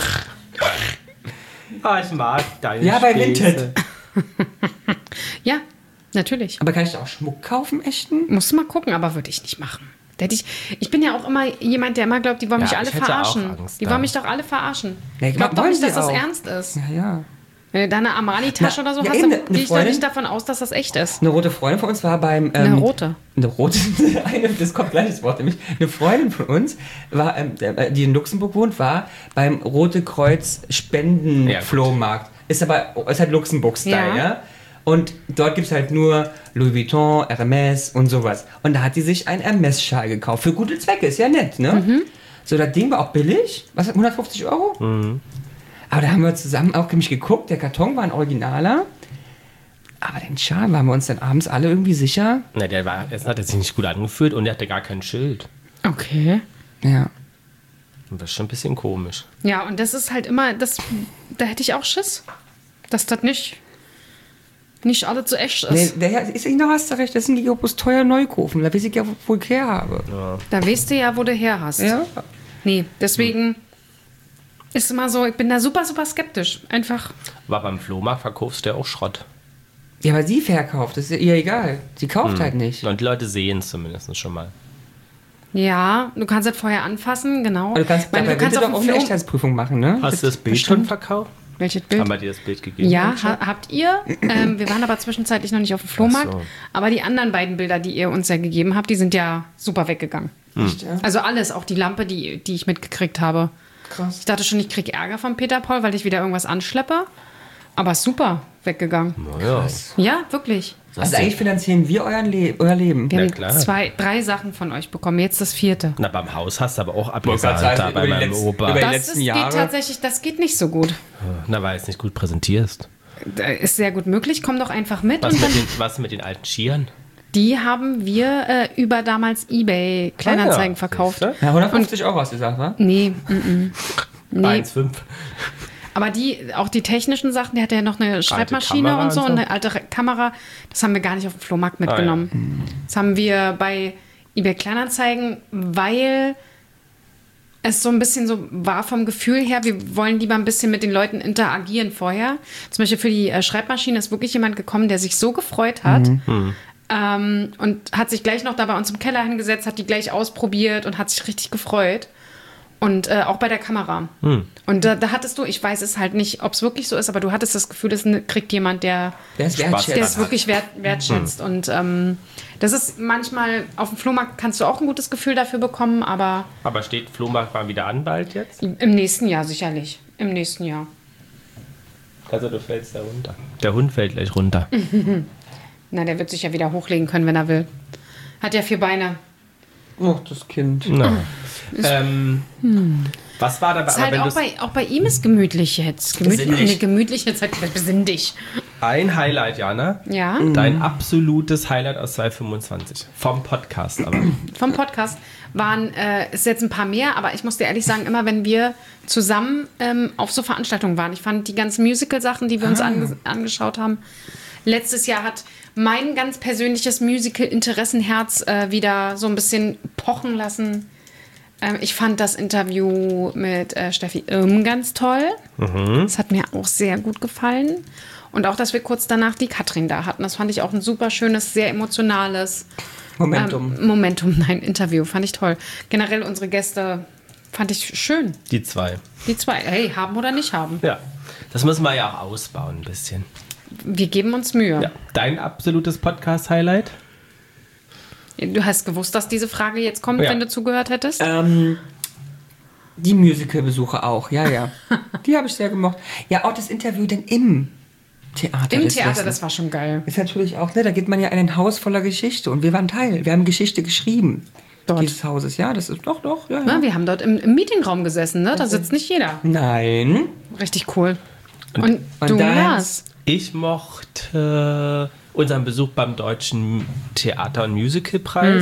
S1: Ich mag deine
S3: Ja, bei
S1: Späße.
S3: Vinted.
S2: Ja, natürlich.
S3: Aber kann ich da auch Schmuck kaufen, echten?
S2: Musst du mal gucken, aber würde ich nicht machen. Ich bin ja auch immer jemand, der immer glaubt, die wollen mich
S1: Ja,
S2: alle
S1: ich hätte auch
S2: verarschen.
S1: Angst
S2: Die
S1: da.
S2: wollen mich doch alle verarschen.
S3: Ja,
S2: Ich glaube doch
S3: wollen
S2: nicht,
S3: sie
S2: dass das
S3: auch.
S2: ernst ist.
S3: Ja, ja.
S2: Wenn du da eine Armani-Tasche
S3: Na,
S2: oder so
S3: ja,
S2: hast,
S3: eben,
S2: dann
S3: eine
S2: gehe ich doch
S3: Freundin-
S2: nicht davon aus, dass das echt ist.
S3: Eine rote Freundin von uns war beim...
S2: Eine rote.
S3: Eine rote, das kommt gleich das Wort, nämlich eine Freundin von uns, war, die in Luxemburg wohnt, war beim Rote Kreuz Spenden-Flohmarkt. Ist halt Luxemburg-Style,
S2: Ja.
S3: ja? Und dort gibt es halt nur Louis Vuitton, Hermès und sowas. Und da hat die sich einen Hermès-Schal gekauft. Für gute Zwecke, ist ja nett, ne?
S2: Mhm.
S3: So, das Ding war auch billig. Was, 150 Euro? Aber da haben wir zusammen auch nämlich geguckt, der Karton war ein Originaler. Aber den Schal waren wir uns dann abends alle irgendwie sicher.
S1: Na, erst hat er sich nicht gut angefühlt und er hatte gar kein Schild.
S2: Okay.
S3: Ja.
S1: Und das ist schon ein bisschen komisch.
S2: Ja, und das ist halt immer, da hätte ich auch Schiss, dass das nicht alle zu echt
S3: Nee,
S2: ist.
S3: da hast du recht, das sind die Opus teuer neu kaufen. Da weiß ich ja, wo ich her habe.
S2: Da weißt du ja, wo du her hast.
S3: Ja.
S2: Nee, deswegen ist immer so, ich bin da super, super skeptisch. Einfach,
S1: Aber beim Flohmarkt verkaufst du ja auch Schrott.
S3: Ja, aber sie verkauft, das ist ihr egal. Sie kauft halt nicht.
S1: Und die Leute sehen es zumindest schon mal.
S2: ja, du kannst das vorher anfassen, genau.
S3: Aber du kannst
S2: Weil
S3: dabei bitte
S2: auf
S3: doch auch
S2: dem
S3: eine
S2: Flo-
S3: Echtheitsprüfung machen, ne?
S1: Hast du das Bild
S2: bestimmt.
S1: schon verkauft?
S2: Welches Bild?
S1: Haben wir dir das Bild gegeben?
S2: Ja, habt ihr. Wir waren aber zwischenzeitlich noch nicht auf dem Flohmarkt.
S1: Ach so.
S2: Aber die anderen beiden Bilder, die ihr uns ja gegeben habt, die sind ja super weggegangen.
S3: Echt, ja?
S2: Also alles, auch die Lampe, die ich mitgekriegt habe.
S3: Krass.
S2: Ich dachte schon, ich kriege Ärger von Peter Paul, weil ich wieder irgendwas anschleppe. Aber super weggegangen.
S1: Ja.
S2: Ja, wirklich.
S3: Also eigentlich finanzieren wir euer Leben.
S2: Wir
S1: Ja,
S2: haben
S1: klar.
S2: 3 Sachen von euch bekommen, jetzt das 4.
S1: Na, beim Haus hast du aber auch
S3: Wollte gerade
S1: abgesagt,
S3: sagen,
S1: da bei
S3: über die
S1: meinem
S3: letzten-
S1: Opa.
S3: über die
S2: Das
S3: letzten
S2: geht
S3: Jahre.
S2: tatsächlich, das geht nicht so gut.
S1: Na, weil es nicht gut präsentierst.
S2: Das ist sehr gut möglich, komm doch einfach mit.
S1: Was
S2: Und dann,
S1: mit den alten Skiern?
S2: die haben wir über damals eBay Kleinanzeigen
S1: Ah ja,
S2: verkauft.
S1: siehste.
S3: Ja, 150 Euro hast du gesagt, wa?
S2: Nee, nee.
S1: 1,5.
S2: Aber auch die technischen Sachen, die hatte ja noch eine Schreibmaschine
S1: Kamera
S2: und so
S1: und
S2: und
S1: so.
S2: eine alte Kamera, das haben wir gar nicht auf dem Flohmarkt mitgenommen. Das haben wir bei eBay Kleinanzeigen, weil es so ein bisschen so war vom Gefühl her, wir wollen lieber ein bisschen mit den Leuten interagieren vorher. Zum Beispiel für die Schreibmaschine ist wirklich jemand gekommen, der sich so gefreut hat. Und hat sich gleich noch da bei uns im Keller hingesetzt, hat die gleich ausprobiert und hat sich richtig gefreut. Und auch bei der Kamera. Und da hattest du, ich weiß es halt nicht, ob es wirklich so ist, aber du hattest das Gefühl, es kriegt jemand, der
S3: Der ist
S1: Spaß
S3: wertschätzt.
S2: der es wirklich wertschätzt. Und das ist manchmal, auf dem Flohmarkt kannst du auch ein gutes Gefühl dafür bekommen, aber
S1: Aber steht Flohmarkt mal wieder an bald jetzt?
S2: im nächsten Jahr sicherlich. Im nächsten Jahr.
S1: Also du fällst da runter. Der Hund fällt gleich runter.
S2: Na, der wird sich ja wieder hochlegen können, wenn er will. Hat ja 4 Beine.
S3: Oh, das Kind.
S1: Na. Was war dabei?
S2: Ist halt auch bei ihm ist gemütlich jetzt. Gemütlich jetzt halt besinn dich.
S1: Ein Highlight, Jana.
S2: Ja,
S1: Dein absolutes Highlight aus 2025. Vom Podcast aber.
S2: vom Podcast waren ist jetzt ein paar mehr, aber ich muss dir ehrlich sagen, immer wenn wir zusammen auf so Veranstaltungen waren, ich fand die ganzen Musical-Sachen, die wir uns angeschaut haben, letztes Jahr hat mein ganz persönliches Musical-Interessenherz wieder so ein bisschen pochen lassen. Ich fand das Interview mit Steffi Irm ganz toll. Das hat mir auch sehr gut gefallen. Und auch, dass wir kurz danach die Katrin da hatten. Das fand ich auch ein super schönes, sehr emotionales Interview. Fand ich toll. Generell unsere Gäste fand ich schön.
S1: Die 2.
S2: Die 2, hey, haben oder nicht haben.
S1: Ja. Das müssen wir ja auch ausbauen ein bisschen.
S2: Wir geben uns Mühe.
S1: Ja. Dein absolutes Podcast-Highlight?
S2: Du hast gewusst, dass diese Frage jetzt kommt,
S1: Ja.
S2: wenn du zugehört hättest?
S3: Die Musical-Besuche auch, ja. Die habe ich sehr gemocht. Ja, auch das Interview denn im Theater.
S2: Im Theater, das war schon geil.
S3: Ist natürlich auch, ne, da geht man ja in ein Haus voller Geschichte und wir waren Teil. Wir haben Geschichte geschrieben.
S2: Dort.
S3: Dieses Hauses, ja, das ist doch, ja.
S2: Ja, wir haben dort im Meetingraum gesessen, ne? Da sitzt nicht jeder.
S3: Nein.
S2: Richtig cool. Und du,
S3: dann-
S2: Lars.
S1: Ich mochte unseren Besuch beim Deutschen Theater- und Musicalpreis.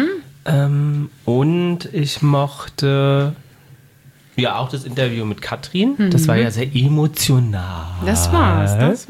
S1: Und ich mochte ja auch das Interview mit Katrin. Das war ja sehr emotional.
S2: Das war's.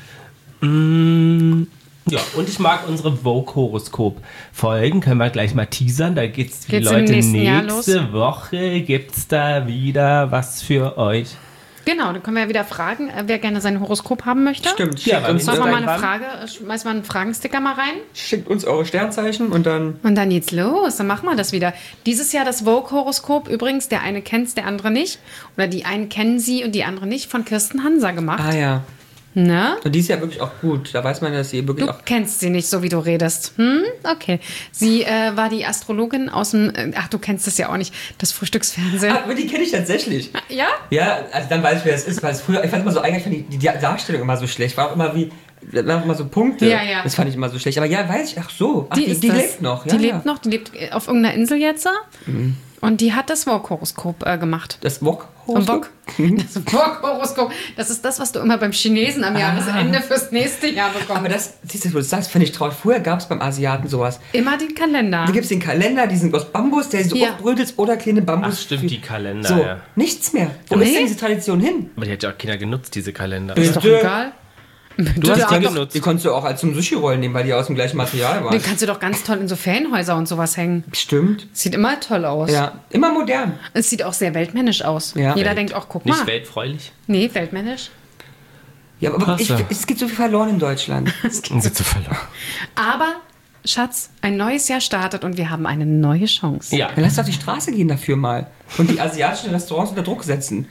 S1: Ja, und ich mag unsere Vogue-Horoskop-Folgen. Können wir gleich mal teasern. Da geht's für die
S2: Geht's im
S1: Leute
S2: nächsten Jahr
S1: nächste Woche. Gibt's da wieder was für euch?
S2: Genau, dann können wir ja wieder fragen, wer gerne sein Horoskop haben möchte.
S3: Stimmt,
S1: Ja,
S3: schickt
S1: weil
S3: uns,
S1: wir
S2: Machen wir mal eine
S1: Instagram.
S2: Frage, schmeiß mal einen Fragensticker mal rein.
S3: schickt uns eure Sternzeichen und dann...
S2: Und dann geht's los, dann machen wir das wieder. Dieses Jahr das Vogue-Horoskop übrigens, der eine kennt's, der andere nicht. Oder die einen kennen sie und die andere nicht, von Kirsten Hanser gemacht.
S3: Ah ja.
S2: Ne?
S3: Und die ist ja wirklich auch gut. Da weiß man, dass sie wirklich
S2: Du
S3: auch...
S2: kennst sie nicht, so wie du redest. Okay. Sie war die Astrologin aus dem, du kennst das ja auch nicht, das Frühstücksfernsehen.
S3: Aber die kenne ich tatsächlich.
S2: Ja?
S3: Ja, also dann weiß ich, wer das ist, weil es früher, ich fand immer so, eigentlich fand ich die Darstellung immer so schlecht, war auch immer wie, da waren immer so Punkte,
S2: Ja, ja.
S3: das fand ich immer so schlecht, aber ja, weiß ich, ach so, ach, die
S2: ist
S3: die
S2: das.
S3: lebt noch, ja,
S2: Die
S3: ja.
S2: lebt noch, die lebt auf irgendeiner Insel jetzt. Und die hat das Vogue-Horoskop gemacht.
S3: Das Wok?
S2: Das Vogue-Horoskop, das ist das, was du immer beim Chinesen am Jahresende fürs nächste Jahr bekommst.
S3: Aber das, siehst du, wo du das sagst, finde ich traurig. Früher gab es beim Asiaten sowas.
S2: Immer den Kalender.
S3: Da gibt es den Kalender, diesen aus Bambus, der so
S2: Ja.
S3: aufbrötet ist, oder kleine Bambus.
S1: Ach, stimmt, die Kalender,
S3: So,
S1: ja.
S3: nichts mehr. Wo
S2: Nee.
S3: ist denn diese Tradition hin?
S1: Aber die hat ja auch keiner genutzt, diese Kalender.
S2: Ist doch
S3: Bitte.
S2: egal.
S1: Du hast
S3: Die
S1: die
S3: konntest-
S1: genutzt.
S3: Die konntest du auch als zum Sushi-Rollen nehmen, weil die aus dem gleichen Material waren.
S2: Den kannst du doch ganz toll in so Ferienhäuser und sowas hängen.
S3: Stimmt.
S2: Sieht immer toll aus.
S3: Ja, immer modern.
S2: Es sieht auch sehr weltmännisch aus.
S3: Ja.
S2: Jeder denkt auch, guck
S1: Nicht
S2: mal.
S1: weltfreulich.
S2: Nee, weltmännisch.
S3: Ja, aber
S1: Krass, ja.
S3: es gibt so viel verloren in Deutschland.
S1: Und sie zu verloren.
S2: Aber, Schatz, ein neues Jahr startet und wir haben eine neue Chance.
S1: Ja.
S3: Dann lass doch die Straße gehen dafür mal. Und die asiatischen Restaurants unter Druck setzen.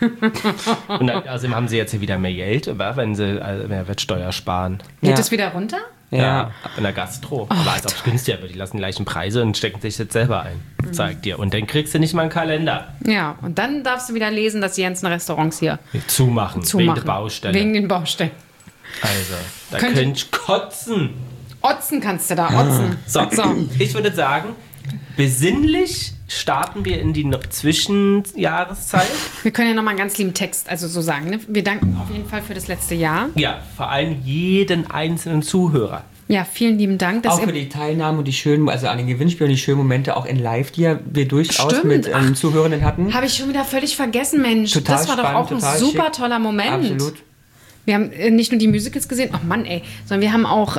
S1: Und dann, außerdem haben sie jetzt hier wieder mehr Geld, wenn sie Mehrwertsteuer sparen.
S2: Geht
S3: Ja.
S2: es wieder runter?
S3: Ja.
S1: In der Gastro. Aber als ob es günstiger wird. Die lassen die gleichen Preise und stecken sich jetzt selber ein. Zeig dir. Und dann kriegst du nicht mal einen Kalender.
S2: Ja, und dann darfst du wieder lesen, dass die ganzen Restaurants hier
S1: Zumachen.
S2: zumachen.
S1: Wegen der Baustelle.
S2: Wegen den Baustellen.
S1: Also, da
S2: Könnt-
S1: könnt ich kotzen.
S2: Otzen kannst du da, Otzen.
S1: So, ich würde sagen, besinnlich starten wir in die Zwischenjahreszeit.
S2: Wir können ja nochmal einen ganz lieben Text also so sagen. Ne? Wir danken auf jeden Fall für das letzte Jahr.
S1: Ja, vor allem jeden einzelnen Zuhörer.
S2: Ja, vielen lieben Dank, dass
S3: Auch für
S2: ihr...
S3: die Teilnahme und die schönen, also an den Gewinnspielen und die schönen Momente auch in Live, die ja wir durchaus
S2: Stimmt.
S3: mit Zuhörenden hatten.
S2: Habe ich schon wieder völlig vergessen, Mensch.
S3: Total
S2: das war doch
S3: spannend,
S2: auch ein
S3: total
S2: super
S3: schick.
S2: toller Moment.
S3: Absolut.
S2: Wir haben nicht nur die Musicals gesehen, oh Mann, ey, sondern wir haben auch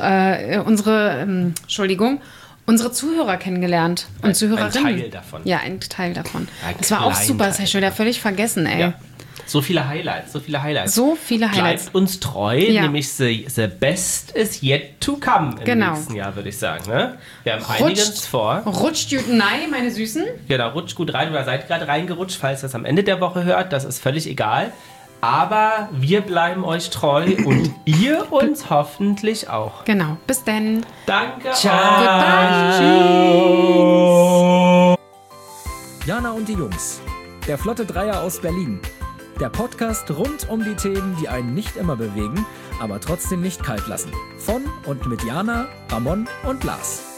S2: unsere Zuhörer kennengelernt und
S1: Ein
S2: Zuhörerinnen.
S1: Teil davon.
S2: Ja, ein Teil davon.
S1: Ein
S2: Das war auch
S1: kleinen
S2: super, das habe
S1: Teil
S2: ich schon wieder völlig vergessen, ey.
S1: Ja. So viele Highlights, so viele Highlights.
S2: So viele Highlights.
S1: Bleibt uns treu,
S2: Ja.
S1: nämlich the best is yet to come im
S2: Genau.
S1: nächsten Jahr, würde ich sagen. Ne? Wir haben einiges vor.
S2: Rutscht gut nein, meine Süßen.
S1: Ja, da rutscht gut rein oder seid gerade reingerutscht, falls ihr es am Ende der Woche hört. Das ist völlig egal. Aber wir bleiben euch treu und ihr uns hoffentlich auch.
S2: Genau, bis denn.
S1: Danke.
S2: Goodbye.
S4: Jana und die Jungs. Der Flotte Dreier aus Berlin. Der Podcast rund um die Themen, die einen nicht immer bewegen, aber trotzdem nicht kalt lassen. Von und mit Jana, Ramon und Lars.